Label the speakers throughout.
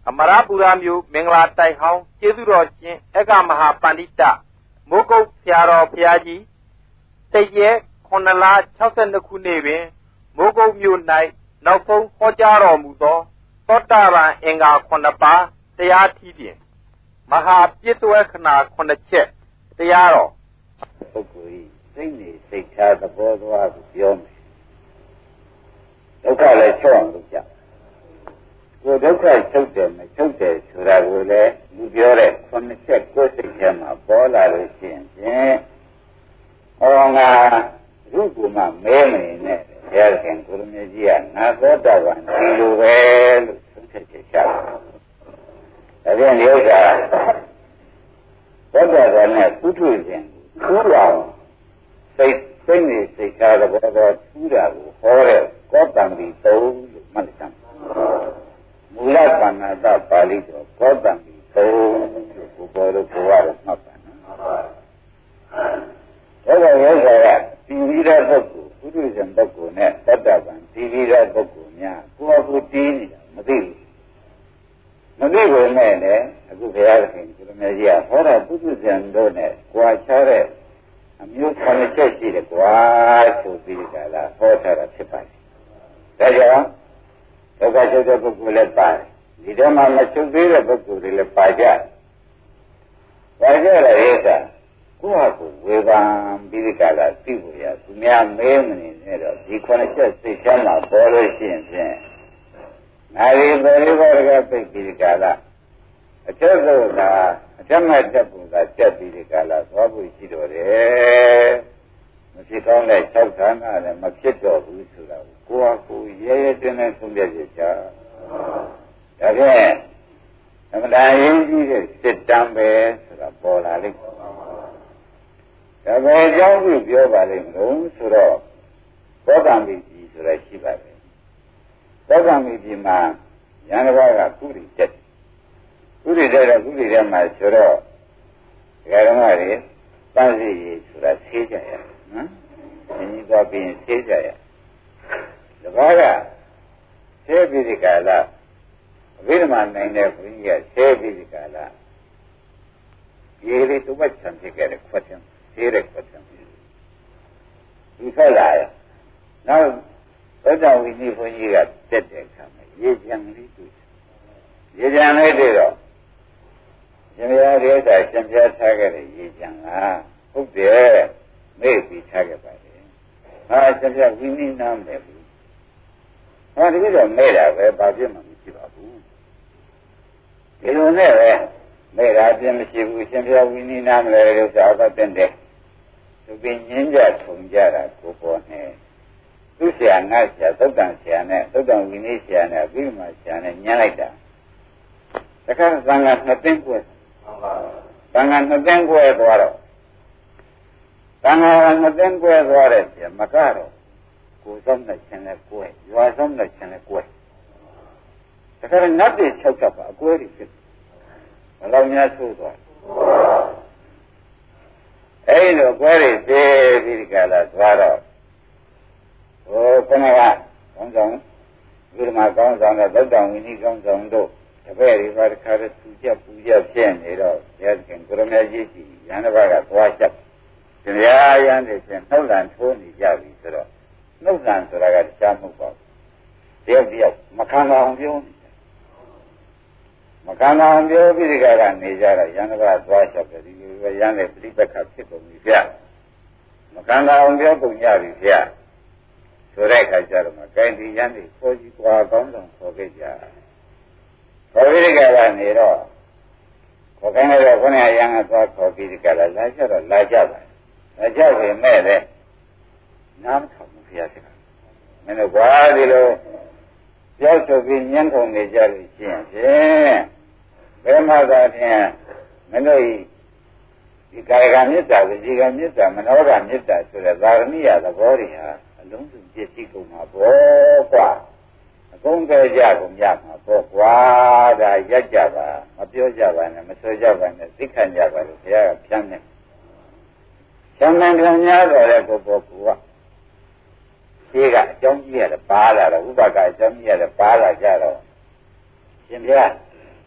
Speaker 1: အမရပူရမျိုးမင်္ဂလာတိုက်ဟောင်းကျေးဇူးတော်ရှင်အက္ခမဟာပန္တိတမိုးကုတ်ဆရာတော်ဘုရားကြီးတရက်9လ62ခုနှစ်တွင်မိုးကုတ်မြို့၌နောက်ဆုံးဟောကြားတော်မူသောသောတာပန်အင်္ဂါ9ပါးတရားထီးဖြင့်မဟာပြည့်စွဲခဏ9ချက်တရားတော်
Speaker 2: ပုဂ္ဂိုလ်ဤစိတ်နေစိတ်ထားသဘောသွားကိုပြောမယ်ဒုက္ခလည်းချုပ်အောင်လုပ်ကြကိုဒုက္ခချုပ်တယ်မချုပ်တယ်ဆိုတာကိုလည်းလူပြောတဲ့9ချက်ကိုယ်စိတ်ထဲမှာပေါ်လာလို့ရှိရင်ဟောငါရုပ်ကမှမဲမနေနဲ့ဘုရားခင်ကိုရမေကြီးကငါသောတာပန်ဒီလိုပဲလို့ဆုံးဖြတ်ချက်ချတယ်။ဒါပြန်ဒီဥစ္စာသောတာပန်နဲ့ပုထုဇဉ်ထူးတော်စိတ်နေစိတ်ထားတဲ့ဘောတော်ထူးတာကိုဟောတဲ့ကောတံပိသုံးလို့မှတ်တယ်။မူလပါဏာတပါဠိတော်ကောတံပိသုံးလို့ဘောတော်ကိုရတော့မှတ်ပါနော်။ဒါကြောင့်ရောကတိဝိရပုဂ္ဂိုလ်ပုထုဇဉ်ပုဂ္ဂိုလ်နဲ့သောတာပန်တိဝိရပုဂ္ဂိုလ်များကိုယ့်အကူတည်နေတာမသိဘူး။မသိဘူးနဲ့လည်းအခုဘုရားခင်ကိုရမေကြီးကဟောတာပုထုဇဉ်တို့နဲ့ကြွာချတဲ့အမျိုး9ချက်ရှိတယ်ကွာဆိုပြီးကြလားဟောထားတာဖြစ်ပါတယ်။ဒါကြောင့်ဒုက္ခချုပ်တဲ့ပုဂ္ဂိုလ်လည်းပါတယ်။ဒီထဲမှာမချုပ်သေးတဲ့ပုဂ္ဂိုလ်တွေလည်းပါကြ။ပါကြတဲ့ဥစ္စာကိုယ့်ဟာကိုယ်ဝေဖန်ပြီးကြလားသိဖို့ရသူများမဲမနေနဲ့တော့ဒီ9ချက်စိတ်ချမ်းသာပေါ်လို့ရှိရင်ဖြင့်နာရီပရိဘောကပိတ်ပြီးကြလားအကျဉ်းဆုံးကအကျမဲ့တက်ပုံကတက်ပြီးကြလားသွားဖို့ရှိတော့တယ်မဖြစ်ကောင်းတဲ့၆ဌာနလည်းမဖြစ်တော့ဘူးဆိုတာကိုယ့်ဟာကိုယ်ရဲရဲတင်းတင်းဆုံးဖြတ်ကြချာဒါဖြင့်အမှန်တရားရင်းကြီးတဲ့စစ်တမ်းပဲဆိုတာပေါ်လာလိမ့်မယ်ဒါပဲအကြောင်းကိုပြောပါလိမ့်မလို့ဆိုတော့သောကံမိကြီးဆိုတာရှိပါတယ်သောကံမိကြီးမှာဉာဏ်တစ်ပါးကကုရိတက်ကုရိတက်တော့ကုရိထဲမှာဆိုတော့ဒကာဓမ္မတွေတန်းစီရဆိုတာဆေးကြရနော်အင်းကြီးသွားပြီးရင်ဆေးကြရတပါးကဆေးပြီးဒီကလာအဘိဓမ္မာနိုင်တဲ့ဘုန်းကြီးကဆေးပြီးဒီကလာဒီလေးတုတ်ချံဖြစ်ခဲ့တဲ့ခွက်တယ်သေးတဲ့ကွက်တယ်ဒီဖက်လာရနောက်သောတာဝိနည်းဘုန်းကြီးကတက်တဲ့အခါမှာရေချံလေးတွေ့ရေချံလေးတွေ့တော့ရှင်ဘုရားရဲ့စာရှင်ပြထားခဲ့တဲ့ရေချံကဟုတ်တယ်မေ့ပြီးထားခဲ့ပါတယ်ဟာရှင်ပြဝိနည်းနားမယ်ဘူးဟောတကယ်တော့မေ့တာပဲဘာဖြစ်မှမရှိပါဘူးဒီလိုနဲ့ပဲမေ့တာအပြင်းမရှိဘူးရှင်ပြဝိနည်းနားမယ်လို့ဆိုတော့တဲ့သူပင်ညင်းကြထုံကြတာကိုပေါ်နဲ့သူဆရာငါဆရာသုတ်တန်ဆရာနဲ့သုတ်တန်ဝိနည်းဆရာနဲ့အဘိဓမ္မာဆရာနဲ့ညှင်းလိုက်တာတခါသံဃာ2သိန်းကွဲသံဃာ2သိန်းကွဲသွားတော့သံဃာ2သိန်းကွဲသွားတဲ့ဆရာမကတော့ကိုယ်ဆုံးနဲ့ခြင်းနဲ့ကွဲရွာဆုံးနဲ့ခြင်းနဲ့ကွဲတခါနတ်တွေ6ချက်ပါအကွဲတွေဖြစ်ဘယ်လောက်များဆိုးသွားအဲ့လိုကွဲရည်သေးပြီးဒီကလာသွားတော့ဟိုခဏကကောင်းဆောင်ဒီမှာကောင်းဆောင်တဲ့သုတ်တံဝိနည်းကောင်းဆောင်တို့တပည့်တွေပါတခါတည်းသူကြပူကြဖြစ်နေတော့ဘုရားခင်ကိုရမေကြီးကြီးရဟန်းတစ်ပါးကသွားချက်တရားရဟန်းတွေဖြင့်နှုတ်လန်ထိုးနေကြပြီဆိုတော့နှုတ်လန်ဆိုတာကတရားမဟုတ်ပါဘူးတယောက်မခံအောင်ပြောမကံအောင်ပြောပြီးဒီကနေကြတော့ရန်တဘာသွားချက်ပဲဒီလိုပဲရန်တဲ့ပြိပက္ခဖြစ်ကုန်ပြီဗျမကံအောင်ပြောကုန်ကြပြီဗျဆိုတဲ့အခါကျတော့ကိုင်ဒီရန်တွေခေါ်ကြည့်ကွာကောင်းဆောင်ခေါ်ခဲ့ကြခေါ်ပြီးဒီကနေတော့ခေါ်ခိုင်းတော့ခொနရရန်ကသွားခေါ်ပြီးဒီကလာလာကြတော့လာကြပါလာကြပြီမဲ့လေနားမထောင်ဘူးဗျာမင်းတို့ကွာဒီလိုပြောဆိုပြီးညှင်းခုန်နေကြလို့ရှိရင်ဖြင့်ဘယ်မှာသာဖြင့်မင်းတို့ဒီကာယကမေတ္တာဝစီကမေတ္တာမနောကမေတ္တာဆိုတဲ့သာရဏိယသဘောတွေဟာအလုံးစုံပြည့်စုံကုန်မှာပေါ့ကွာအကုန်ကြကြကုန်ကြမှာပေါ့ကွာဒါရက်ကြပါမပြောကြပါနဲ့မဆိုကြပါနဲ့သိခံကြပါလို့ဘုရားကဖြန်းတယ်ဖြန်းတယ်ခင်များတော်တဲ့ကိုပေါ့ကွာဒီကအကြောင်းကြီးရတယ်ပါလာတော့ဥပကအကြောင်းကြီးရတယ်ပါလာကြတော့ရှင်ဘုရား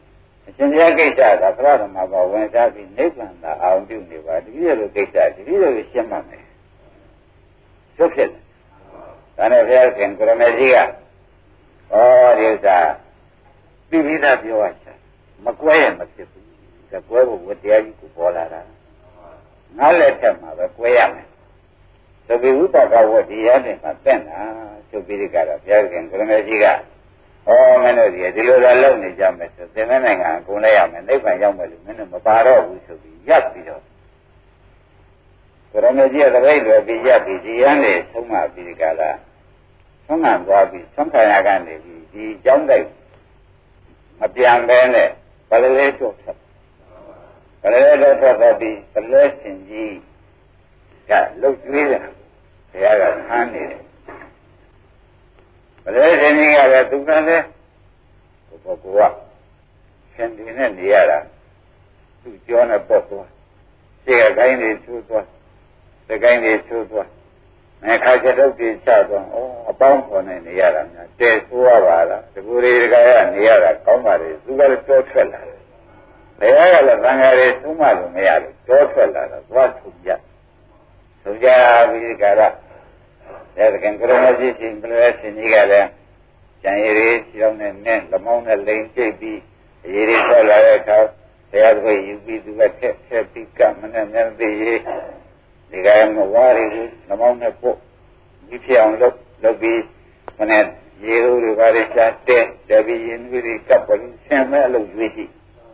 Speaker 2: ရှင်ဘုရားကိစ္စကပရဒမဘောဝင်စားပြီးနိဗ္ဗာန်သာအောင်ပြုနေပါတတိယလိုကိစ္စတတိယလိုရှင်းမှမယ်ရုပ်ဖြစ်တယ်ဒါနဲ့ဘုရားရှင်ကိုရမေကြီးကဒီဥစ္စာပြပြီးသားပြောရချင်မကွဲရင်မဖြစ်ဘူးဒါကွဲဖို့ဝတရားကြီးကိုပေါ်လာတာငါလက်ထက်မှာပဲကွဲရမယ်သဗ္ဗဝိပကဝတ္တရားနဲ့မှတက်တာဆိုပြီးဒီကတော့ဘုရားရှင်ကိုရမေကြီးကမင်းတို့ဒီလိုသာလုပ်နေကြမယ်ဆိုသင်္ကန်းနိုင်ငံအကုန်လိုက်ရမယ်နိဗ္ဗာန်ရောက်မယ်လို့မင်းတို့မပါတော့ဘူးဆိုပြီးရပ်ပြီးတော့ကိုရမေကြီးကတပိတ်လွယ်ပြီးရပ်ပြီးဒီရန်နေဆုံးမပြီးဒီကလာဆုံးမသွားပြီးဆုံးခံရကနေပြီးဒီကြောင်းတိုက်မပြန်ပဲနဲ့ပလလေးတို့ဆက်ပလလေးတို့ဆက်ပြီးပလဲရှင်ကြီးကလှုပ်ကျွေးတယ်ဘုရားကဟန်းနေတယ်ပလဲရှင်ကြီးကလည်းသူကလည်းကိုကရှင်ဒီနဲ့နေရတာသူကြောနဲ့ပုတ်သွားရှေ့ကခိုင်းနေချိုးသွားတကိုင်းနေချိုးသွားခါချက်တော့ပြချသွားအပေါင်းဖော်နေရတာများတဲဆိုးရပါလားတကူတွေတကယ်ကနေရတာကောင်းပါလေသူကလည်းတောထွက်လာတယ်ဘယ်ရကလည်းသံဃာတွေသုံးမလို့မရလို့တောထွက်လာတော့သွားထုတ်ကြပြီးကြတာတဲ့ကံကရမကြီးရှင်ကလေးရှင်ကြီးကလည်းကျန်ရည်ခြေောင်းနဲ့နဲ့လမောင်းနဲ့လိန်ကျိတ်ပြီးအရေးတွေထွက်လာတဲ့အခါဆရာတို့ယူပြီးသူကထက်ပြီးကမနဲ့မျက်သိရေးဒီကမဝါရီကိုလမောင်းနဲ့ပို့ဒီဖြစ်အောင်လုပ်ပြီးမနဲ့ရေဦးတွေပါလေရှာတဲ့ပြီးရင်ပြီးကပ်ပြီးဆင်းမဲ့လို့ရွေးကြည့်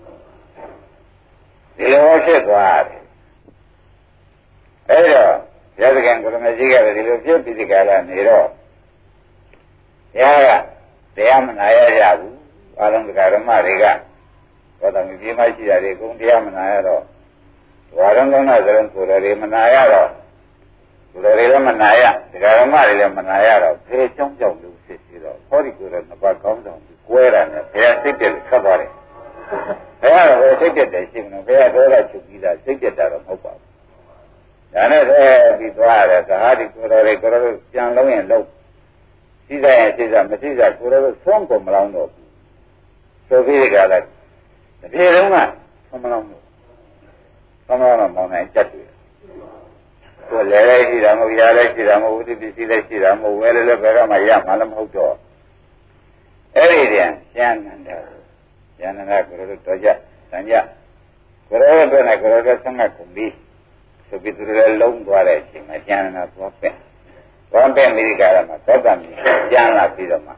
Speaker 2: ဒီလိုဖြစ်သွားတယ်အဲ့တော့ရသကံကိုရမကြီးကလည်းဒီလိုဖြစ်ပြီးဒီကလာနေတော့ဘုရားကတရားမနာရကြဘူးအာလုံးတက္ကရမတွေကဘောတော်မြည်မရှိတာတွေအကုန်တရားမနာရတော့ဝါရုံကောင်းတဲ့ဇလုံးကိုယ်တော်တွေမနာရတော့ကိုယ်တော်တွေလည်းမနာရတက္ကရမတွေလည်းမနာရတော့ဖေးကြောင်းကြောင်းလို့ဖြစ်ပြီးတော့ဟောဒီကိုယ်တော်နှစ်ပါးကောင်းဆောင်ပြီးကွဲတာနဲ့ဘုရားစိတ်တက်ဆက်သွားတယ်ဘုရားကစိတ်တက်တယ်ရှိမလို့ဘုရားတော်ကချုပ်ပြီးသားစိတ်တက်တာတော့မဟုတ်ပါဘူးဒါနဲ့ပြီးသွားတယ်သာဟာဒီကိုယ်တော်တွေကိုယ်တော်ပြန်လုံးရင်လုံးစိတ်ရဲ့စိတ်ကမရှိတာကိုယ်တော်ဆုံးကုန်မလောင်းတော့ဘူးဆိုပြီးကြတယ်တပြေလုံးကဆုံးမလောင်းဘူးဆုံးမလောင်းတော့မောင်းနိုင်ချက်တွေ့ကိုယ်လည်းလည်းရှိတာမဟုတ်ရလည်းရှိတာမဟုတ်ဝိတ္တိပစ္စည်းလည်းရှိတာမဟုတ်ဝဲလည်းဘယ်ကမှရမှလည်းမဟုတ်တော့အဲ့ဒီတည်းကျမ်းနန္ဒကိုယ်တော်တော်ကြတန်ကြကိုယ်တော်တို့နဲ့ကိုယ်တော်ဆံကကုန်ပြီးဆိုပြီးသူလည်းလုံးသွားတဲ့အချိန်မှာကျမ်းနာသွားပဲ။သွားပဲမိဂါရမှာသောတမီကျမ်းလာပြီးတော့မှ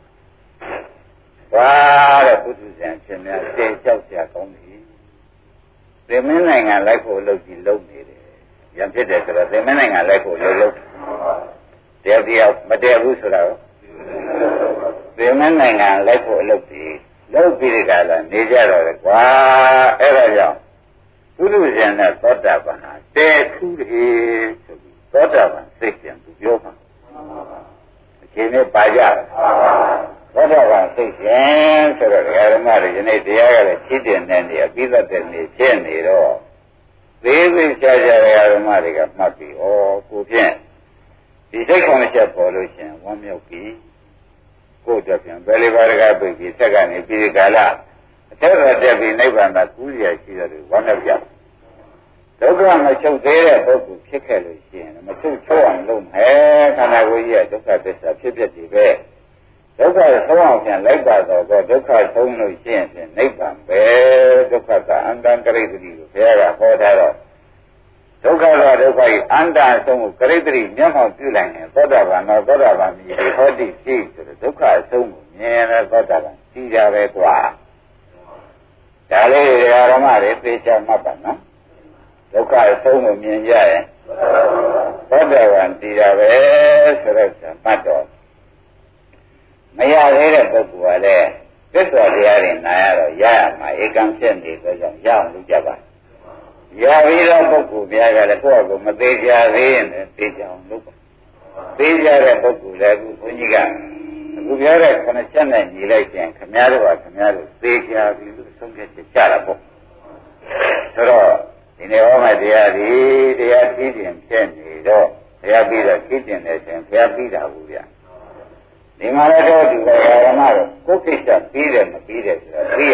Speaker 2: သွားတဲ့ပုထုဇဉ်ရှင်များတေကြောက်ကြကောင်းပြီ။သေမင်းနိုင်ငံလိုက်ဖို့လုပ်ကြည့်လုပ်နေတယ်။ရံဖြစ်တယ်ဆိုတော့သေမင်းနိုင်ငံလိုက်ဖို့လုပ်တရားမတည့်ဘူးဆိုတော့သေမင်းနိုင်ငံလိုက်ဖို့လုပ်ပြီးဒီကလာနေကြတော့လေကွာအဲ့ဒါကြောင့်ပုရုဇဉ်နဲ့သောတာပန်ဟာတဲထူးတယ်ဆိုပြီးသောတာပန်စိတ်ပြန်သူပြောမှာအချိန်နဲ့ပါကြတယ်သောတာပန်စိတ်ပြန်ဆိုတော့ဓမ္မတွေယနေ့တရားကလည်းဖြစ်တဲ့နဲ့နေအပြီးသက်တဲ့နေဖြစ်နေတော့သေးသေးချာချာဓမ္မတွေကမှတ်ပြီးကိုဖြင့်ဒီစိတ်ခေါင်းချက်ပေါ်လို့ရှင်ဝမ်းမြောက်ပြီးကိုယ်တပြန်ဘယ်လိုပါတကားပြပြီးဆက်ကနေပြီးကာလအထက်ရတက်ပြီးနိဗ္ဗာန်မှာကူးရရှိတယ်လို့ဝမ်းမြောက်ကြဒုက္ခမချုပ်သေးတဲ့ပုဂ္ဂိုလ်ဖြစ်ခဲ့လို့ရှိရင်မချုပ်ချောအောင်လုပ်မယ်ခန္ဓာကိုယ်ကြီးရဲ့ဒုက္ခသစ္စာဖြစ်ဖြစ်ဒီပဲဒုက္ခဆုံးအောင်ပြန်လိုက်ပါတော့ဒုက္ခဆုံးလို့ရှိရင်နိဗ္ဗာန်ပဲဒုက္ခကအန္တန်ကရိတ္တိကိုဘုရားကဟောထားတော့ဒုက္ခကဒုက္ခကြီးအန္တအဆုံးကိုကရိတ္တိမျက်မှောက်ပြုလိုက်ရင်သောတာပန်တော့သောတာပန်မြည်ဟောတိရှိဆိုတော့ဒုက္ခအဆုံးကိုမြင်ရသောတာပန်ရှိကြပဲကွာဒါလေးဓမ္မတွေသိချမှတ်ပါနော်ဒုက္ခအဆုံးကိုမြင်ကြရင်သောတာပန်တည်တာပဲဆိုတော့မှတ်တော့မရသေးတဲ့ပုဂ္ဂိုလ်ကလည်းသစ္စာတရားတွေနာရတော့ရရမှာဧကံဖြစ်နေသောကြောင့်ရအောင်လုပ်ကြပါရပြီးတော့ပုဂ္ဂိုလ်များကလည်းကိုယ့်အကိုမသေးကြသေးရင်သိကြအောင်လုပ်ပါသိကြတဲ့ပုဂ္ဂိုလ်လည်းအခုဘုန်းကြီးကအခုပြောတဲ့ခဏချက်နဲ့ညီလိုက်ရင်ခမည်းတော်ကခမည်းတော်သိကြပြီလို့ဆုံးဖြတ်ချက်ကြတာပေါ့ဆိုတော့ဒီနေ့ဟောမယ့်တရားဒီတရားသိခြင်းဖြစ်နေတော့ဘုရားပြီးတော့သိခြင်းနဲ့ဆိုရင်ဘုရားပြီးတာဘူးဗျဒီမှာလည်းတော့ဒီဓမ္မတော့ကိုယ်ကိစ္စပြီးတယ်မပြီးတယ်ဆိုတော့သိရအောင်ဘု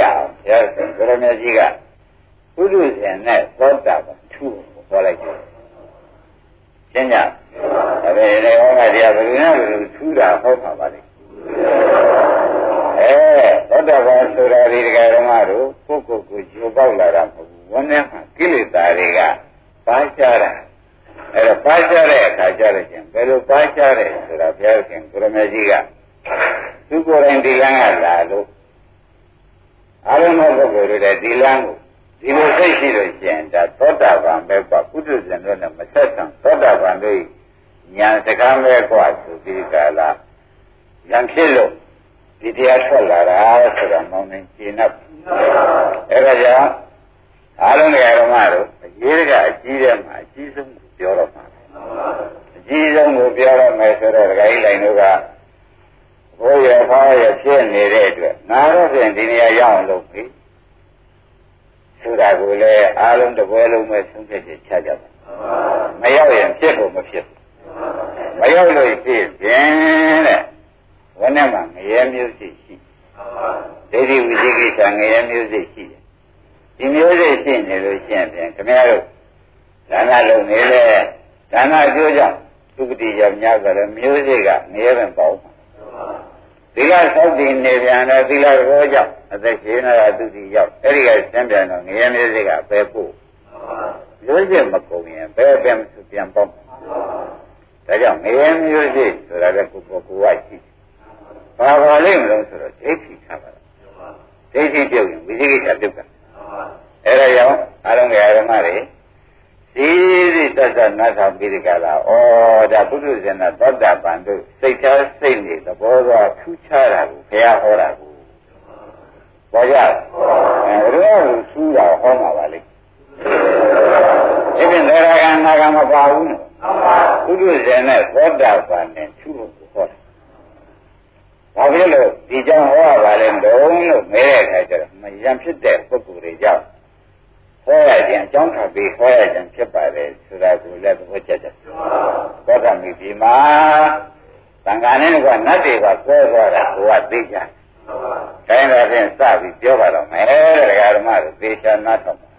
Speaker 2: ရားရှင်ကိုရမကြီးကပုထုဇဉ်နဲ့သောတာပန်ထူကိုခေါ်လိုက်တယ်ရှင်းကြဒါပေမဲ့ဟောကတရားဘယ်လိုနဲ့ဘယ်လိုထူတာဟုတ်ပါပါလိမ့်သောတာပန်ဆိုတာဒီတရားဓမ္မတို့ကိုယ်ကိုဂျိုးပေါက်လာတာမဟုတ်ဘူးဝန်းထဲမှာကိလေသာတွေကပါကြတာအဲ့တော့ပါကြတဲ့အခါကျတော့ချင်းဘယ်လိုပါကြတဲ့ဆိုတာဘုရားရှင်ကိုရမကြီးကသူကိုယ်တိုင်ဒီလမ်းကလာလို့အာရုံမဲ့ပုဂ္ဂိုလ်တွေလည်းဒီလမ်းကိုဒီလိုသိရှိလို့ရှိရင်ဒါသောတာပန်ပဲကွာပုထုဇဉ်တို့နဲ့မဆက်ဆံသောတာပန်တို့ဉာဏ်စကားပဲကွာဆိုပြီးကြလားဉာဏ်ဖြစ်လို့ဒီတရားထွက်လာတာဆိုတာမောင်းနေရှင်းတော့အဲ့ဒါကြောင့်အားလုံးရဲ့ဓမ္မတို့အရေးကအကြီးတဲ့မှာအကြီးဆုံးကိုပြောတော့မှာအကြီးဆုံးကိုပြောတော့မယ်ဆိုတော့ဒကာကြီးလိုက်တို့ကဘိုးရဖားရဖြစ်နေတဲ့အတွက်ငါတို့ဖြင့်ဒီနေရာရောက်အောင်လုပ်ပြီဆိုတာကိုလည်းအားလုံးတစ်ပွဲလုံးပဲဆုံးဖြတ်ချက်ချကြပါမရောက်ရင်ဖြစ်ဖို့မဖြစ်ဘူးမရောက်လို့ဖြစ်ခြင်းတဲ့ဝန်းထဲမှာငရဲမျိုးစိတ်ရှိဒိဋ္ဌိဝိသိကိစ္စငရဲမျိုးစိတ်ရှိတယ်ဒီမျိုးစိတ်ရှိနေလို့ရှိရင်ခင်ဗျားတို့ဒါနလုပ်နေလေဒါနအကျိုးကြောင့်သုခတိရောက်များကြတယ်မျိုးစိတ်ကငရဲပင်ပေါ့သီလစောင့်တည်နေပြန်တယ်သီလရောကြောင့်အသက်ရှင်လာသူတိရောက်အဲ့ဒီကစံပြန်တော့ငရဲမျိုးစိတ်ကပဲပို့မျိုးစိတ်မကုန်ရင်ဘယ်ပြန်ပေါ့ဒါကြောင့်ငရဲမျိုးစိတ်ဆိုတာကကိုယ်ကရှိဘာပါလိမ့်မလို့ဆိုတော့ဒိဋ္ဌိထားပါလားဒိဋ္ဌိပြုတ်ရင်ဝိသိကိစ္စပြုတ်တာအဲ့ဒါကြောင့်အားလုံးကဓမ္မတွေစီစီတတ်တတ်နားထောင်ပြီးဒီကလာဩဒါပုထုဇဉ်နဲ့သောတာပန်တို့စိတ်ထားစိတ်နေသဘောသွားထူးခြားတာကိုဘုရားဟောတာကိုပေါ်ကြဘယ်လိုထူးတာဟောမှာပါလိမ့်ဒီပြင်သရဂံနာဂံမပါဘူးနော်ပုထုဇဉ်နဲ့သောတာပန်နဲ့ထူးဖို့ဟောတာဘာဖြစ်လို့ဒီကြောင့်ဟောရပါလဲတုံးလို့မဲတဲ့အခါကျတော့မယံဖြစ်တဲ့ပုဂ္ဂိုလ်တွေကြောင့်ဟောရခြင်းအကြောင်းထပ်ပြီးဟောရခြင်းဖြစ်ပါတယ်ဆိုတာကိုလည်းသဘောကျကြသောတာမိဒီမှာသံဃာနဲ့ကနတ်တွေကဆွဲသွားတာကိုကသိကြတိုင်းတော်ဖြင့်စပြီးပြောပါတော့မယ်တရားဓမ္မတွေသေချာနားထောင်ပါ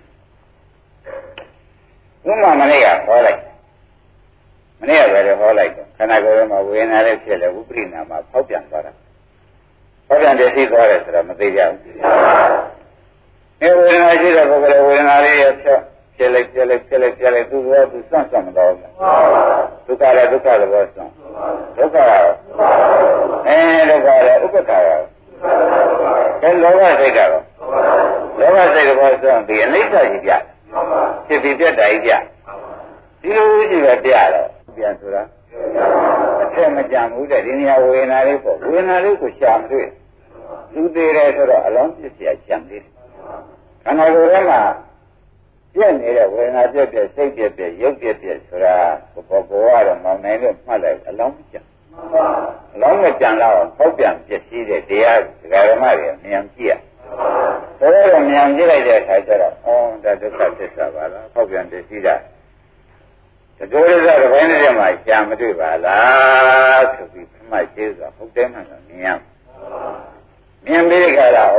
Speaker 2: နော်ဥမာမနေ့ကဟောလိုက်မနေ့ကပဲဟောလိုက်တော့ခန္ဓာကိုယ်ထဲမှာဝေဒနာလေးဖြစ်လေဝိပရိနာမှာဖောက်ပြန်သွားတာဖောက်ပြန်တည်ရှိသွားတယ်ဆိုတော့မသိကြဘူးဒီဝေဒနာရှိတဲ့ပုဂ္ဂိုလ်ဝေဒနာလေးရဖြစ်လိုက်သူကသူစမ်းမတော့ဘူးဒုက္ခလည်းဒုက္ခသဘောစမ်းဒုက္ခရောဒုက္ခလည်းဥပ္ပခါရောအဲလောဘစိတ်ကတော့လောဘစိတ်သဘောစမ်းဒီအနိစ္စကြီးပြဖြစ်ပြီးပြတ်တာကြီးပြဒီလိုကြီးပဲပြတော့ပြန်ဆိုတာအထက်မကြံဘူးတဲ့ဒီနေရာဝေဒနာလေးပေါ့ဝေဒနာလေးကိုရှာမတွေ့လူသေးတယ်ဆိုတော့အလောင်းပြစ်เสียကြံသေးတယ်ခန္ဓာကိုယ်ထဲမှာပြည့်နေတဲ့ဝေဒနာပြည့်စိတ်ပြည့်ရုပ်ပြည့်ဆိုတာဘောကတော့မောင်နိုင်လို့မှတ်လိုက်အလောင်းကြံအလောင်းနဲ့ကြံတော့ဖောက်ပြန်ပြည့်စည်တဲ့တရားဓမ္မတွေဉာဏ်ကြည့်ရဆိုတော့ဉာဏ်ကြည့်လိုက်တဲ့အခါကျတော့ဒါဒုက္ခသစ္စာပါလားဖောက်ပြန်ပြည့်စည်တာတတော်ရတဲ့ဘိုင်းထဲမှာရှာမတွေ့ပါလားဆိုပြီးမှတ်ရှင်းဆိုဟုတ်တယ်မှန်တော့မြင်ရမြင်ပြီးကြတာ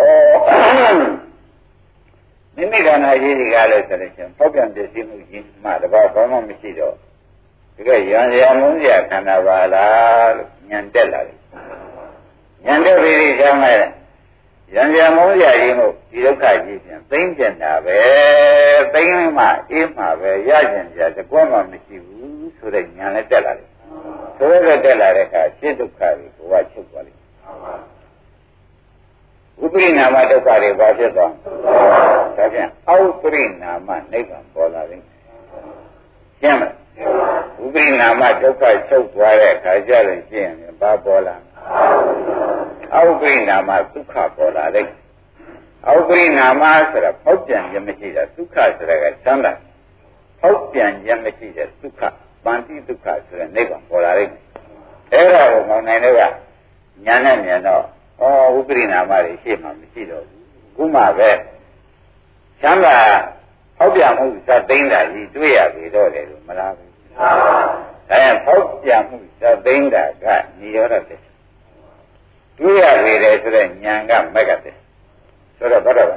Speaker 2: မိမိခန္ဓာကြီးတွေကလည်းဆိုလို့ရှိရင်ဖောက်ပြန်ပြည့်စည်မှုကြီးမှတပါးဘာမှမရှိတော့ဒီကရံရမုန်းရခန္ဓာပါလားလို့ဉာဏ်တက်လာတယ်ဉာဏ်တက်ပြီးဒီကြောင့်လည်းရံရမုန်းရကြီးမို့ဒီဒုက္ခကြီးပြန်သိမ့်ကျင်တာပဲသိမ့်မှအေးမှပဲရကျင်ကြတကွမှမရှိဘူးဆိုတဲ့ဉာဏ်လည်းတက်လာတယ်ဆိုတော့တက်လာတဲ့အခါရှင်းဒုက္ခကိုဘဝချုပ်သွားလိမ့်ဥပရိနာမဒုက္ခတွေဘာဖြစ်သွားဒါဖြင့်အောက်ပရိနာမနိဗ္ဗာန်ပေါ်လာတယ်ရှင်းမလားဥပရိနာမဒုက္ခချုပ်သွားတဲ့အခါကျလို့ရှင်းရင်ဘာပေါ်လာအောက်ပရိနာမဒုက္ခပေါ်လာတယ်အောက်ပရိနာမဆိုတာဖောက်ပြန်ခြင်းမရှိတာဒုက္ခဆိုတာကသမ်းတာဖောက်ပြန်ခြင်းမရှိတဲ့ဒုက္ခပန္တိဒုက္ခဆိုတဲ့နိဗ္ဗာန်ပေါ်လာတယ်အဲ့ဒါကိုမောင်နိုင်တို့ကညာနဲ့မြင်တော့ဝိပရိနာမတွေရှေ့မှာမရှိတော့ဘူးခုမှပဲချမ်းသာဖောက်ပြန်မှုသတ်သိမ်းတာကြီးတွေ့ရပြီတော့တယ်လို့မလားဘူးဒါရင်ဖောက်ပြန်မှုသတ်သိမ်းတာကនិရောဓတဲ့တွေ့ရပြီလေဆိုတဲ့ဉာဏ်ကမက်ကတဲ့ဆိုတော့ဘုရား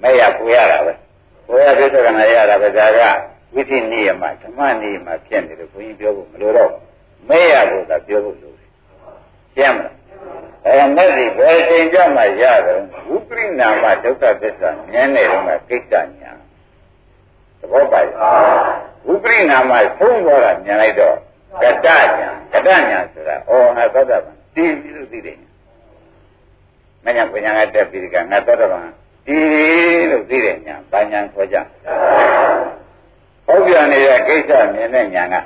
Speaker 2: မဲ့ရကိုရတာပဲကိုရပြစ္ဆကနာရတာပဲဒါကဝိသိနိယမဓမ္မနိယမဖြစ်နေလို့ဘုန်းကြီးပြောဖို့မလိုတော့မဲ့ရဖို့သာပြောဖို့လိုတယ်ရှင်းမလားမဲ့စီဘယ်ချိန်ကြမှာရတယ်ဝိပရိနာမဒုက္ခသစ္စာမြင်နေတော့ကကိစ္စညာသဘောပါရဲ့ဝိပရိနာမဆုံးသွားတာမြင်လိုက်တော့ကတ္တညာဆိုတာငါသောတာပန်တည်ပြီးလို့သိတယ်မညာပညာကတက်ပြီးကငါသောတာပန်တည်လို့သိတယ်ညာဘာညာခေါ်ကြဟုတ်ပြန်နေတဲ့ကိစ္စမြင်တဲ့ညာက